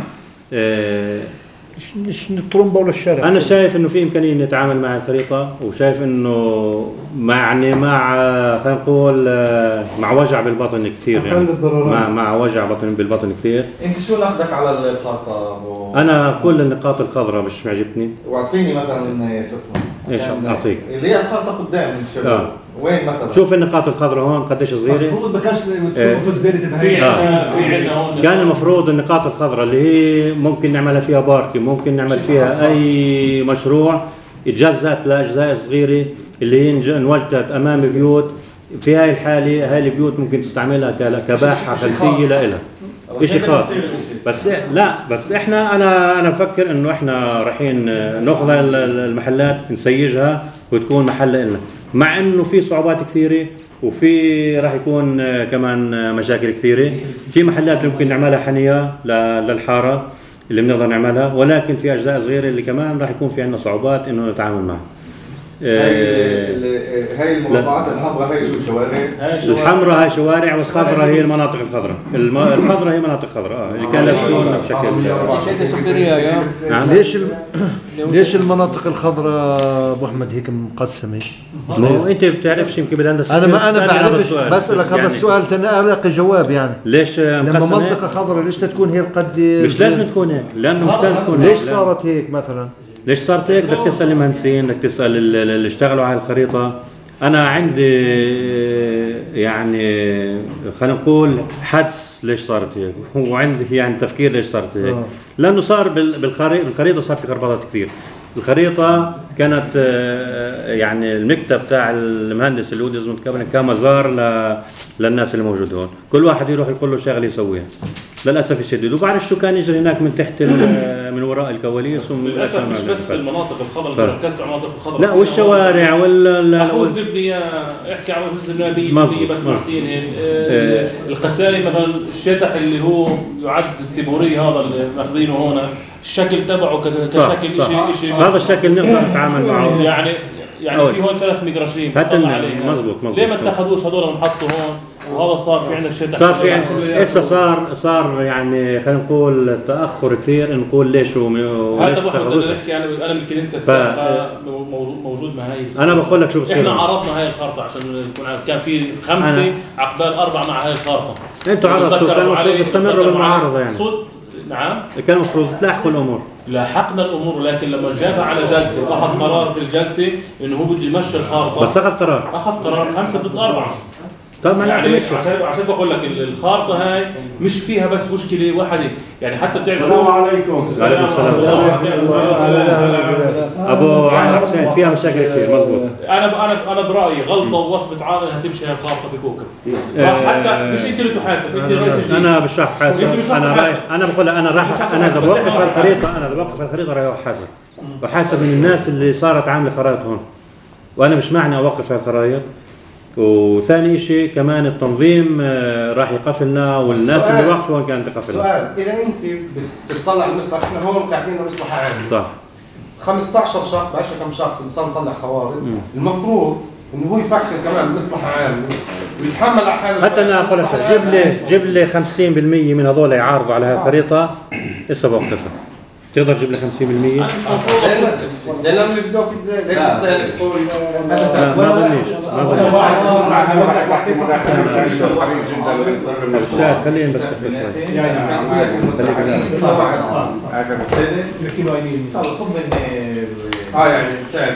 مش الطرمبه ولا الشارع. انا شايف انه في امكانيه نتعامل مع الخريطه، وشايف انه مع يعني مع خلينا نقول مع وجع بالبطن كثير، يعني مع مع وجع بطن بالبطن كثير. انت شو ناخذك على الخارطه ابو؟ انا كل النقاط الخضراء مش معجبتني. واعطيني مثلا يا سفن ايش اعطيك؟ اللي هي الخارطه قدام الشباب آه. وين مثلا؟ شوف النقاط الخضراء هون قديش صغيره. المفروض ما كانش مكتوب في الزر تبهيج. كان المفروض النقاط الخضراء اللي هي ممكن نعملها فيها باركي، ممكن نعمل فيها اي مشروع، اتجزأت لاجزاء صغيره اللي هي انوجدت امام بيوت. في هاي الحاله هاي البيوت ممكن تستعملها كباحه خلفيه لها، شيء خاص. بس لا بس احنا انا انا بفكر انه احنا رايحين ناخذ المحلات نسيجها وتكون محل لنا، مع انه في صعوبات كثيره وفي راح يكون كمان مشاكل كثيره. في محلات ممكن نعملها حنيه للحاره اللي بنقدر نعملها، ولكن في اجزاء صغيره اللي كمان راح يكون في عندنا صعوبات انه نتعامل معها. هاي هاي المربعات الحمراء هاي شو شوارع؟ الحمراء هاي شوارع، والخضراء هي المناطق الخضراء. الخضراء هي مناطق خضراء اه اللي كان لازم تكون بشكل. نعم. ليش ليش المناطق الخضراء ابو احمد هيك مقسمه؟ مو انت بتعرفش يمكن بالهندسه. انا ما انا بعرفش، بسالك هذا السؤال تلاقي جواب يعني. ليش لما منطقه خضراء ليش تكون هي القد؟ مش لازم تكون هيك، لانه مش لازم تكون ليش صارت هيك مثلا؟ ليش صارت هيك؟ بدك تسال المهندسين، بدك تسال اللي اشتغلوا على الخريطه. انا عندي يعني خلينا نقول حدس ليش صارت هيك، وعندي يعني تفكير ليش صارت هيك. لانه صار بالخريطه صار في خربطات كثير. الخريطه كانت يعني المكتب تاع المهندس اللي هو ديزموند كابن كان مزار للناس اللي موجود هون، كل واحد يروح يقول له شغله يسويها للاسف الشديد. وبعرف شو كان يجري هناك من تحت من وراء الكواليس. للاسف مش بس المناطق الخضراء، ركزت على المناطق الخضراء لا والشوارع ولا حوز البنيه، احكي عن حوز البنيه بس معطين هيك. القسالي مثلا الشتح اللي هو يعد سيبوري هذا اللي ماخذينه هون، الشكل تبعه كشكل شيء شيء هذا الشكل نقدر نتعامل معه. يعني يعني في هون ثلاث ميجراشين مزبوط مزبوط. ليه ما اتخذوش هذول ونحطوا هون؟ وهذا صار في عندك شيء صار في هسه صار صار يعني خلينا نقول تاخر كثير نقول ليش هذا واحد بدنا نحكي. انا انا من الكنيسه السابقه موجود مع هاي. انا بقول لك شو بصير. احنا عرضنا هاي الخارطه عشان نكون كان في خمسه عقبال اربعه مع هاي الخارطه. انتوا عرضتوا كان المفروض تستمروا بالمعارضه يعني. نعم كان المفروض تلاحقوا الامور. لاحقنا الامور، لكن لما جاء على جلسه واخذ قرار في الجلسه انه هو بده يمشي الخارطه، بس اخذ قرار اخذ قرار خمسه ضد اربعه. طب يعني عشان عشان بقول لك الخارطه هاي مش فيها بس مشكله واحده، يعني حتى بتعرف السلام عليكم. وعليكم السلام. ابو حسين فيها مشاكل كثير مضبوط. انا انا انا برايي غلطه ووصفه عار انها تمشي هاي الخارطه بكوكب. حتى مش انت اللي تحاسب، انت رئيس الجيش. انا مش راح حاسب، انا رايح انا بقول انا راح انا اذا بوقف الخريطه انا بوقف الخريطه راح احاسب، وحاسب من الناس اللي صارت عامله خرائط هون، وانا مش معني اوقف الخرائط. وثاني شيء كمان التنظيم راح يقفلنا، والناس اللي وقفوا كانت تقفلنا. سؤال، اذا انت بتطلع المصلحه، احنا هون قاعدين مصلحه عامه صح، خمسة عشر شخص بعرفش كم شخص اللي صار مطلع خوارج، المفروض انه هو يفكر كمان مصلحه عامه ويتحمل على حاله. حتى انا اقول لك جيب لي جيب لي خمسين بالمية من هذول يعارضوا على هاي الخريطه لسه بوقفها. تقدر تجيب لي خمسين بالمية؟ زي لما بدوك تزيد ليش السيد تقول ما اظنيش ما اظنيش. خليني بس اه يعني انتهت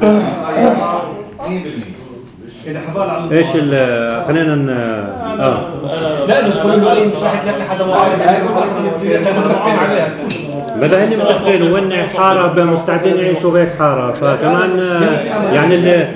ايش خلينا اه لا نقول له مش راح تلاقي حدا واحد متفقين عليها، بدأ هني متفقين وإن حارة مستعدين يعيشوا بهيك حارة. فكمان يعني اللي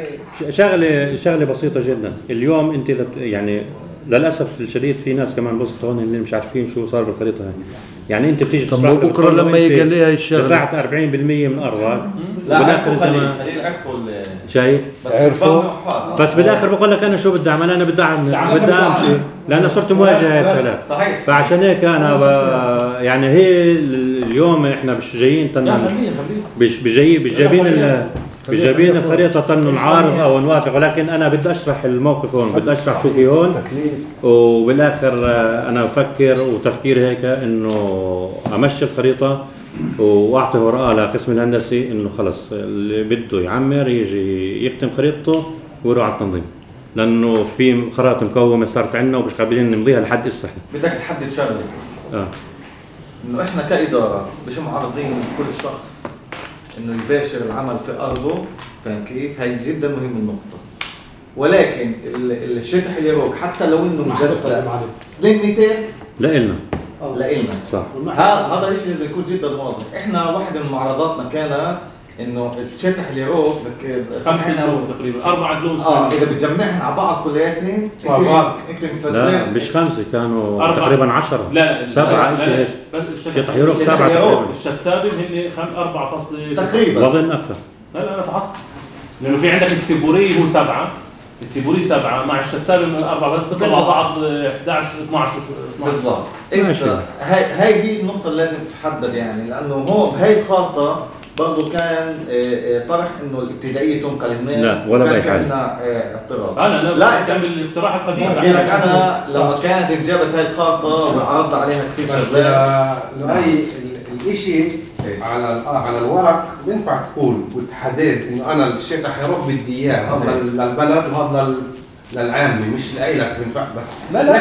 شغلة شغلة بسيطة جدا. اليوم أنت يعني للأسف الشديد في ناس كمان بسط هون اللي مش عارفين شو صار بالخريطة هاي. يعني أنت بتيجي طب بكرة لما يجي ليها الشغل دفعت أربعين بالمية من أرضك لا عرفوا خليل خليل عرفوا شايف؟ عرفوا بس بالاخر بقول لك انا شو بدي اعمل، انا بدي اعمل بدي امشي لان صرت مواجهه هيك شغلات. صحيح. فعشان هيك انا ب... يعني هي اليوم احنا مش جايين تن مش جايين مش جايبين ال... مش جايبين الخريطه تن نعارض او نوافق، ولكن انا بدي اشرح الموقف هون، بدي اشرح شو في هون، وبالاخر انا بفكر وتفكيري هيك انه امشي الخريطه واعطي ورقه لقسم الهندسي انه خلص اللي بده يعمر يجي يختم خريطته ويروح على التنظيم، لانه في خرائط مكومه صارت عندنا ومش قابلين نمضيها لحد هسه. بدك تحدد شغله اه انه احنا كاداره مش معرضين كل شخص انه يباشر العمل في ارضه، فاهم كيف؟ هي جدا مهم النقطه. ولكن الشتح اليروك حتى لو انه مجزء للنتاج لا إلنا لإلنا صح. هذا الشيء لازم يكون جدا واضح. احنا واحدة من معارضاتنا كانت انه الشتح اليروك خمسة دلوج تقريبا اربعة دلوج اه اذا بتجمعهم على بعض كلياتهم انت لا مش خمسة كانوا أربعة. تقريبا عشرة لا سبعة شيء هيك شتح يروك سبعة تقريبا. الشتسابم هن أربعة فاصلة تقريبا وظن أكثر. لا لا أنا فحصت لأنه في عندك التسيبوري هو سبعة، التسيبوري سبعة مع الشتسابم من أربعة بيطلع مع بعض إحدى عشر اثنا عشر بالضبط. هاي هاي هي النقطة اللي لازم تحدد، يعني لأنه هون بهاي الخارطة برضه كان طرح انه الابتدائيه تنقل هناك. لا ولا باي حاجه. عندنا اعتراض. انا لا لا كان بالاقتراح القديم. بحكي لك انا لما كانت انجابت هاي الخارطه وعرضنا عليها كثير شغلات. هاي الشيء على على الورق بينفع تقول وتحدد انه انا الشتح يروح بدي اياه، هذا للبلد وهذا للعامة مش لإلك بينفع بس. لا لا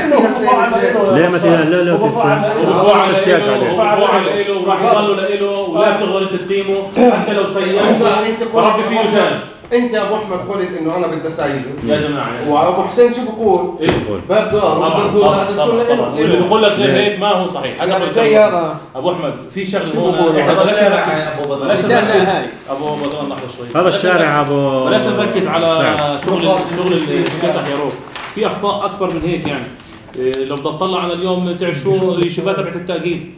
ليه ما لا لا لا وفوع على إله وفوع على إله وراح يضلوا لإله ولا بتقدر أنت تقيمه حتى لو سيئة وربي فيه جاز. انت يا ابو احمد قلت انه انا بدي اسايجه يا جماعه وابو حسين شو بقول؟ ايه بقول؟ باب دار طبعا اللي بقول لك غير هيك ما هو صحيح. هذا زي هذا ابو احمد في شغله هون هذا الشارع ابو بدر بلاش نركز ابو بدر لحظه شوي. هذا الشارع ابو بلاش نركز على شغل شغل الشتح يا روح. في اخطاء اكبر من هيك يعني. لو بدك تطلع على اليوم تعرف شو اليشيفات تبعت التاجيل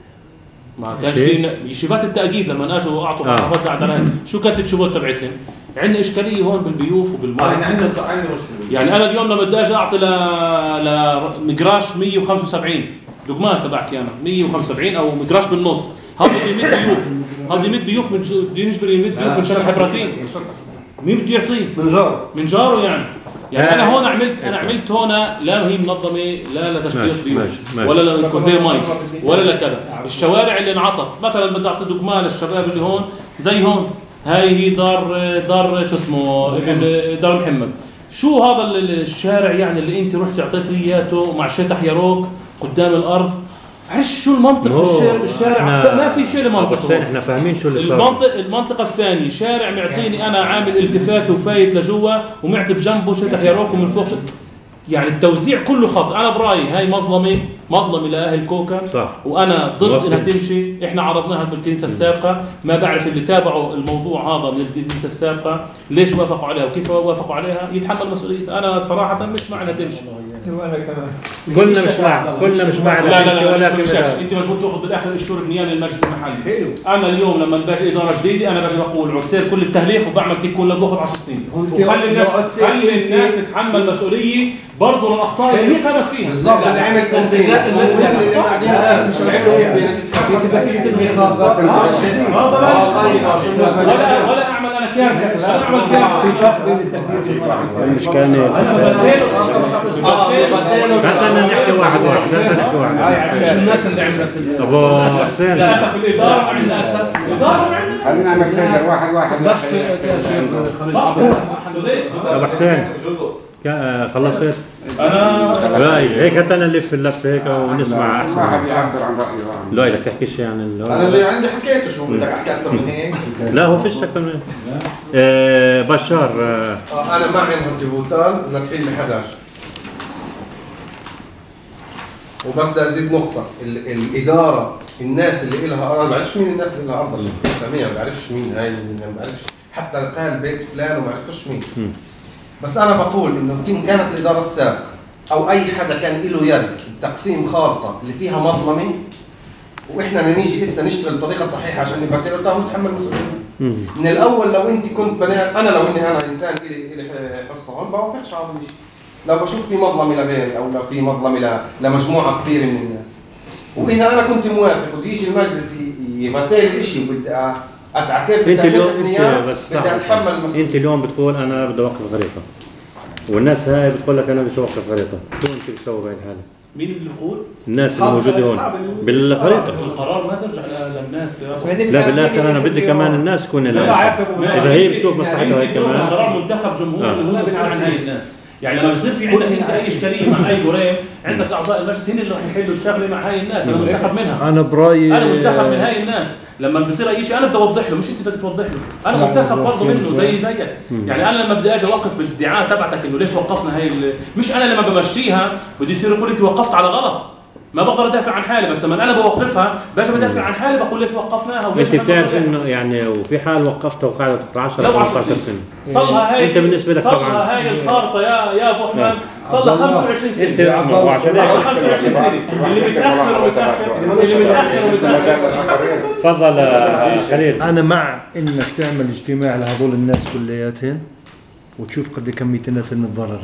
ما كانش في يشيفات التاجيل لما اجوا اعطوا خطابات لعدنان شو كانت الشبهات تبعتهم؟ عندنا اشكاليه هون بالبيوف وبالماء. آه يعني, يعني انا اليوم لما بدي اجي اعطي ل لمجراش مية وخمسة وسبعين دقماسه بحكي انا مية وخمسة وسبعين او مجراش بالنص، هذا بده يمد بيوف، هذا يمد بيوف من بده يجبر يمد بيوف من شرح حبرتين. مين بده يعطيه؟ من جاره من جاره يعني. يعني انا هون عملت انا عملت هون لا هي منظمه لا لتشبيه بيوت ولا لكوزير مي ولا لكذا. الشوارع اللي انعطت مثلا بدي اعطي دقمه للشباب اللي هون زي هون، هاي هي دار دار شو اسمه ابن دار محمد. شو هذا الشارع يعني اللي انت رحت اعطيته اياته مع شتح يروك قدام الارض معلش شو المنطق بالشارع؟ الشارع ما في شيء لمنطق. احنا فاهمين شو اللي صار. المنطق المنطقه الثانيه شارع معطيني انا عامل التفافي وفايت لجوا ومعطي بجنبه شتح يروكو من فوق شتح. يعني التوزيع كله خطأ. انا برايي هاي مظلمه مظلمه لاهل كوكا صح. وانا ضد انها تمشي. احنا عرضناها بالكنيسه السابقه، ما بعرف اللي تابعوا الموضوع هذا من الكنيسه السابقه ليش وافقوا عليها وكيف وافقوا عليها، يتحمل مسؤوليتها. انا صراحه مش مع انها تمشي. وانا كمان كلنا مش مع كلنا مش مع لا لا لا, لا مش مش انت مجبور تاخذ بالاخر الشهور النيابي للمجلس المحلي. حلو. انا اليوم لما باجي اداره جديده انا باجي بقول عسير كل التهليخ وبعمل تكون له باخذ عشر سنين وخلي الناس خلي الناس تتحمل مسؤوليه برضه للاخطاء اللي هي كانت فيها. بالضبط اللي عمل كومبين اللي قاعدين مش بدك تيجي تبني خاطر ولا ولا اعمل انا كارثه ولا اعمل كارثه. في فرق بين التكفير والمعصيه. مش كان حتى انا نحكي واحد واحد حتى نحكي واحد. الناس اللي عملت ابو حسين للاسف الاداره عندنا للاسف الاداره عندنا خلينا نعمل سيدر واحد واحد. ابو حسين خلصت؟ انا لا هيك حتى انا نلف اللف هيك ونسمع احسن. واحد يعبر عن رايه. لا بدك تحكي شيء عن ال انا اللي عندي حكيته، شو بدك احكي اكثر من هيك؟ لا هو فيش اكثر من هيك. آه بشار آه انا معي انتيفوتال ناجحين ب إحدى عشر. وبس بدي ازيد نقطه، الاداره الناس اللي لها انا ما بعرفش مين الناس اللي لها ارض اسلاميه، ما بعرفش مين هاي، ما بعرفش حتى قال بيت فلان وما عرفتش مين. بس انا بقول انه يمكن كانت الاداره السابقه او اي حدا كان له يد بتقسيم خارطه اللي فيها مظلمه، واحنا نيجي هسه نشتغل بطريقه صحيحه عشان نبعتله هو يتحمل مسؤوليه. من الاول لو انت كنت بنات، انا لو اني انا انسان لي لي حصه هون بوافقش على الشيء. لو بشوف في مظلمه لغيري او لو في مظلمه لمجموعه كبيره من الناس، واذا انا كنت موافق ويجي المجلس يفتح لي شيء وبدي اتعاقب انت اليوم بدي اتحمل المسؤوليه. انت اليوم بتقول انا بدي اوقف غريقه، والناس هاي بتقول لك انا بدي اوقف غريقه، شو انت بتسوي بهي الحاله؟ مين اللي بيقول؟ الناس اللي موجوده هون بالخريطه. القرار ما ترجع للناس. لا بالاخر انا بدي كمان الناس تكون لها، اذا هي بتشوف مصلحتها هي كمان. القرار منتخب جمهور اللي هو بيسال عن هاي الناس. يعني لما بيصير في عندك انت اي اشكاليه مع اي جريم، عندك اعضاء المجلس هن اللي رح يحلوا الشغله مع هاي الناس. انا منتخب منها، انا برايي انا منتخب من هاي الناس. لما بيصير اي شيء انا بدي اوضح له، مش انت بدك توضح له. انا منتخب برضه منه زي زيك. يعني انا لما بدي اجي اوقف بالادعاء تبعتك انه ليش وقفنا هاي، مش انا لما بمشيها بدي يصير يقول انت وقفت على غلط، ما بقدر ادافع عن حالي. بس لما انا بوقفها باجي بدافع عن حالي، بقول ليش وقفناها وليش. انت بتعرف انه يعني وفي حال وقفتها وقعدت عشرة خمسة عشر سنه صلها هاي، انت بالنسبه لك طبعا صلها هاي الخارطه يا يا ابو احمد صلها خمسة وعشرين سنه. انت وعشان صلها خمسة وعشرين سنه. اللي متاخر ومتاخر اللي متاخر ومتاخر. تفضل خليل. انا مع انك تعمل اجتماع لهذول الناس كلياتهم وتشوف قد كميه الناس المتضرره،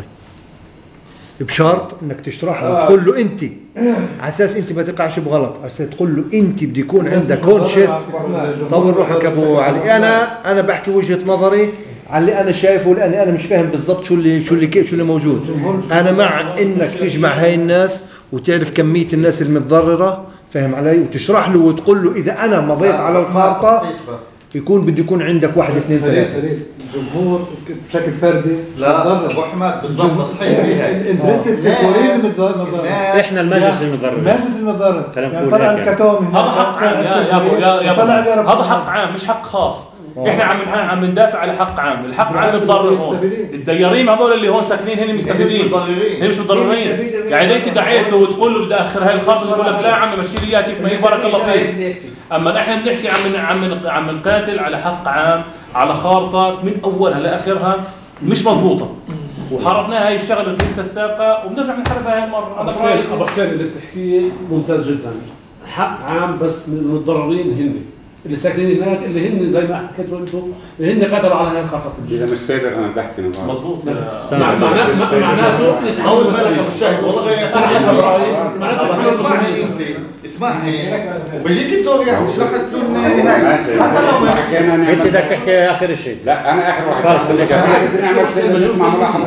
بشرط انك تشرح له وتقول له انت على اساس انت ما تقعش بغلط، على اساس تقول له انت بده يكون عندك هون شيء. طول روحك ابو علي. انا انا بحكي وجهه نظري على اللي انا شايفه، لاني انا مش فاهم بالضبط شو اللي شو اللي شو اللي موجود. انا مع انك تجمع هاي الناس وتعرف كميه الناس المتضرره، فاهم علي، وتشرح له وتقول له اذا انا مضيت على الخارطه يكون بده يكون عندك واحد اثنين ثلاثه. الجمهور بشكل فردي لا ابو احمد بالضبط صحيح فيها الانترست التكويري المتضرر. احنا المجلس المتضرر، المجلس المتضرر يعني طلع الكتومي هذا حق عام يا ابو يا ابو هذا حق عام مش حق خاص. احنا عم عم ندافع على حق عام، الحق عام متضرر هون. الديارين هذول اللي هون ساكنين هن مستفيدين، هن مش متضررين. يعني اذا انت دعيته وتقول له بدي اخر هاي الخارطه يقول لك لا يا عم مشي لي اياها كيف ما بارك الله فيك. اما احنا بنحكي عم عم عم نقاتل على حق عام، على خارطه من اولها لاخرها مش مضبوطه، وحاربناها هاي الشغله بالكنيسه السابقه وبنرجع نحاربها هاي المره. انا برايي ابو حسين اللي بتحكيه ممتاز جدا، حق عام بس من المتضررين هن اللي ساكنين هناك، اللي هن زي ما حكيتوا انتم اللي هن قتلوا على هاي الخطط. اذا مش سيدر انا بحكي نظام مظبوط. معناته معناته طول بالك ابو الشاهد والله غير معناته اسمعني انت اسمعني وبيجيك الدور يعني مش رح تكون هناك حتى لو ما حكينا نعمل. انت بدك تحكي اخر شيء. لا انا اخر واحد خالص بدي نعمل سيدر نسمع ملاحظه.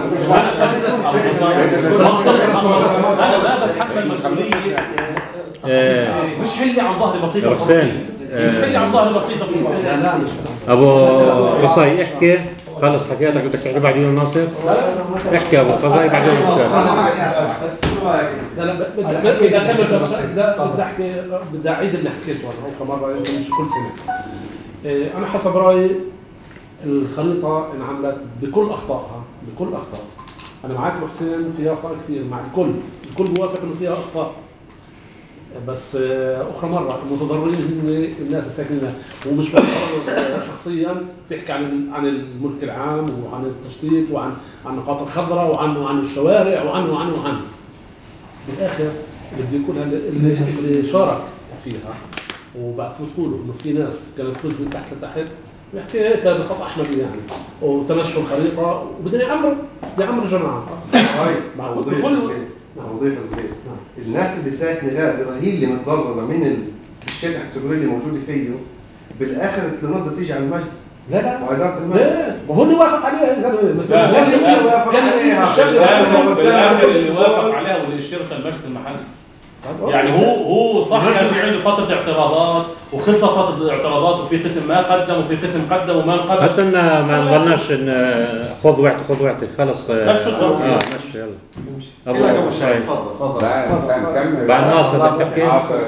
انا ما بتحمل مسؤوليه، مش حلي عن ظهري بسيطه مش حلي عن ظهري بسيطه. لا لا ابو قصي احكي خلص حكيتك، بدك تحكي بعدين ناصر؟ احكي ابو قصي بعدين الشارع. شو رايك؟ لا لا بدي بدي اكمل بس بدي احكي بدي اعيد اللي حكيته انا اخر مره مش كل سنه. إيه انا حسب رايي الخريطه انعملت بكل اخطائها بكل اخطاء. انا معك ابو حسين فيها اخطاء كثير مع الكل، الكل بوافق انه فيها اخطاء. بس اخرى مره المتضررين هم الناس الساكنين، ومش بس شخصيا بتحكي عن عن الملك العام وعن التشتيت وعن عن النقاط الخضراء وعن وعن الشوارع وعن وعن وعن بالاخر بدي يكون اللي, اللي شارك فيها وبعد تقولوا انه في ناس كانت تفوز من تحت لتحت بيحكي هيك بخط احمر يعني وتمشوا الخريطه وبدنا يعمروا يعمروا جماعه هاي توضيح صغير توضيح صغير الناس اللي ساكنه غادره هي اللي متضرره من الشارع السجوري اللي موجوده فيه بالاخر التلميذ بدها تيجي على المجلس. لا لا واداره المجلس لا وهو اللي وافق عليها يا زلمه مثلا كان لسه وافق عليها بالاخر اللي وافق عليها واللي اشترط المجلس المحلي. يعني هو هو صح كان في عنده فتره اعتراضات وخلصت فتره الاعتراضات وفي قسم ما قدم وفي قسم قدم وما قدم حتى ان ما نظلناش ان خذ واعطي خذ واعطي خلص مشوا التوقيت. اه مشي يلا يلا ابو شاي تفضل تفضل بعد ناصر تحكي.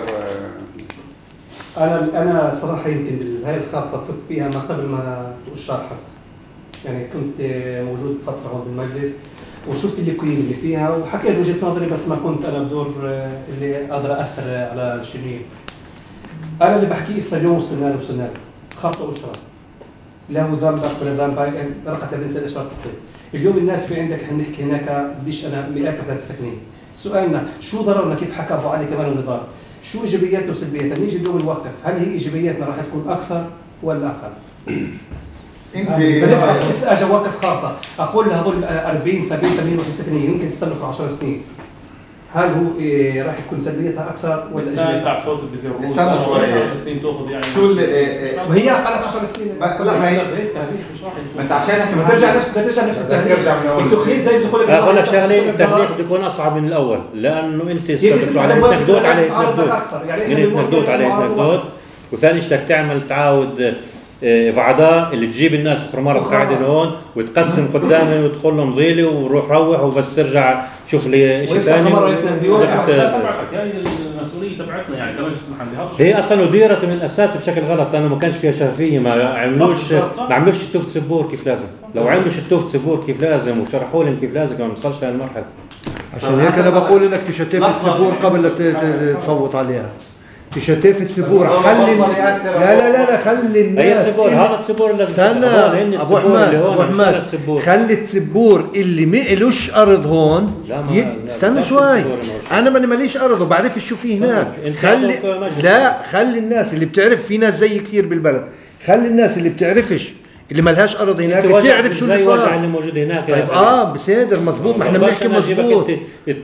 انا انا صراحه يمكن بهاي الخطه فت فيها ما قبل ما تقول شرحك، يعني كنت موجود فتره هون بالمجلس وشفت اللي كوين اللي فيها وحكيت وجهه نظري، بس ما كنت انا بدور اللي اقدر اثر على الشنين. انا اللي بحكيه هسه اليوم وصلنا له وصلنا له خطا واشراف لا هو ذنبك ولا ذنبك رقت الانسان اشراف الطيب. اليوم الناس في عندك احنا نحكي هناك بديش انا مئات وحدات الساكنين. سؤالنا شو ضررنا كيف حكى ابو علي كمان ونضال؟ شو ايجابياتنا وسلبياتنا؟ نيجي اليوم نوقف هل هي ايجابياتنا راح تكون اكثر ولا اقل؟ انت بس اجي اوقف خارطه اقول لهذول أربعين سبعين ثمانين ساكنين يمكن يستمروا عشر سنين، هل هو إيه راح يكون سلبيتها اكثر ولا ايجابيتها؟ صوت البزير استنى شوي عشر سنين تاخذ يعني شو اللي وهي قالت عشر سنين لا ما هي ما انت عشانك ما ترجع نفس ما ترجع نفس التهليل الدخول زي دخولك اقول لك شغله التهليل بده يكون اصعب من الاول لانه انت صرت عليه تنقدوت عليه تنقدوت عليه تنقدوت وثاني شيء بدك تعمل تعاود وعداء اللي تجيب الناس اخر مره قاعدين هون وتقسم قدامهم وتقول لهم ضيلي وروح روح وبس ترجع شوف لي شيء ثاني. هاي المسؤوليه تبعتنا يعني كمجلس محلي. هي اصلا اديرت من الاساس بشكل غلط لانه ما كانش فيها شفافيه، ما عملوش ما عملوش التوفت سبور كيف لازم. لو عملوا التوفت سبور كيف لازم وشرحوا لهم كيف لازم ما نوصلش لهالمرحله. عشان هيك انا بقول انك تشتف سبور قبل لا تصوت عليها. تشتيف السبور خلي لا لا لا لا خلي الناس هي السبور هذا السبور اللي استنى ابو احمد ابو احمد خلي السبور اللي ما لهش ارض هون ي... استنى شوي انا ماني ماليش ارض وبعرف شو في هناك. خلي لا خلي الناس اللي بتعرف في ناس زي كثير بالبلد، خلي الناس اللي بتعرفش اللي مالهاش ارض هناك تعرف شو اللي صار اللي موجود هناك. طيب اه بصدر مزبوط ما احنا بنحكي مزبوط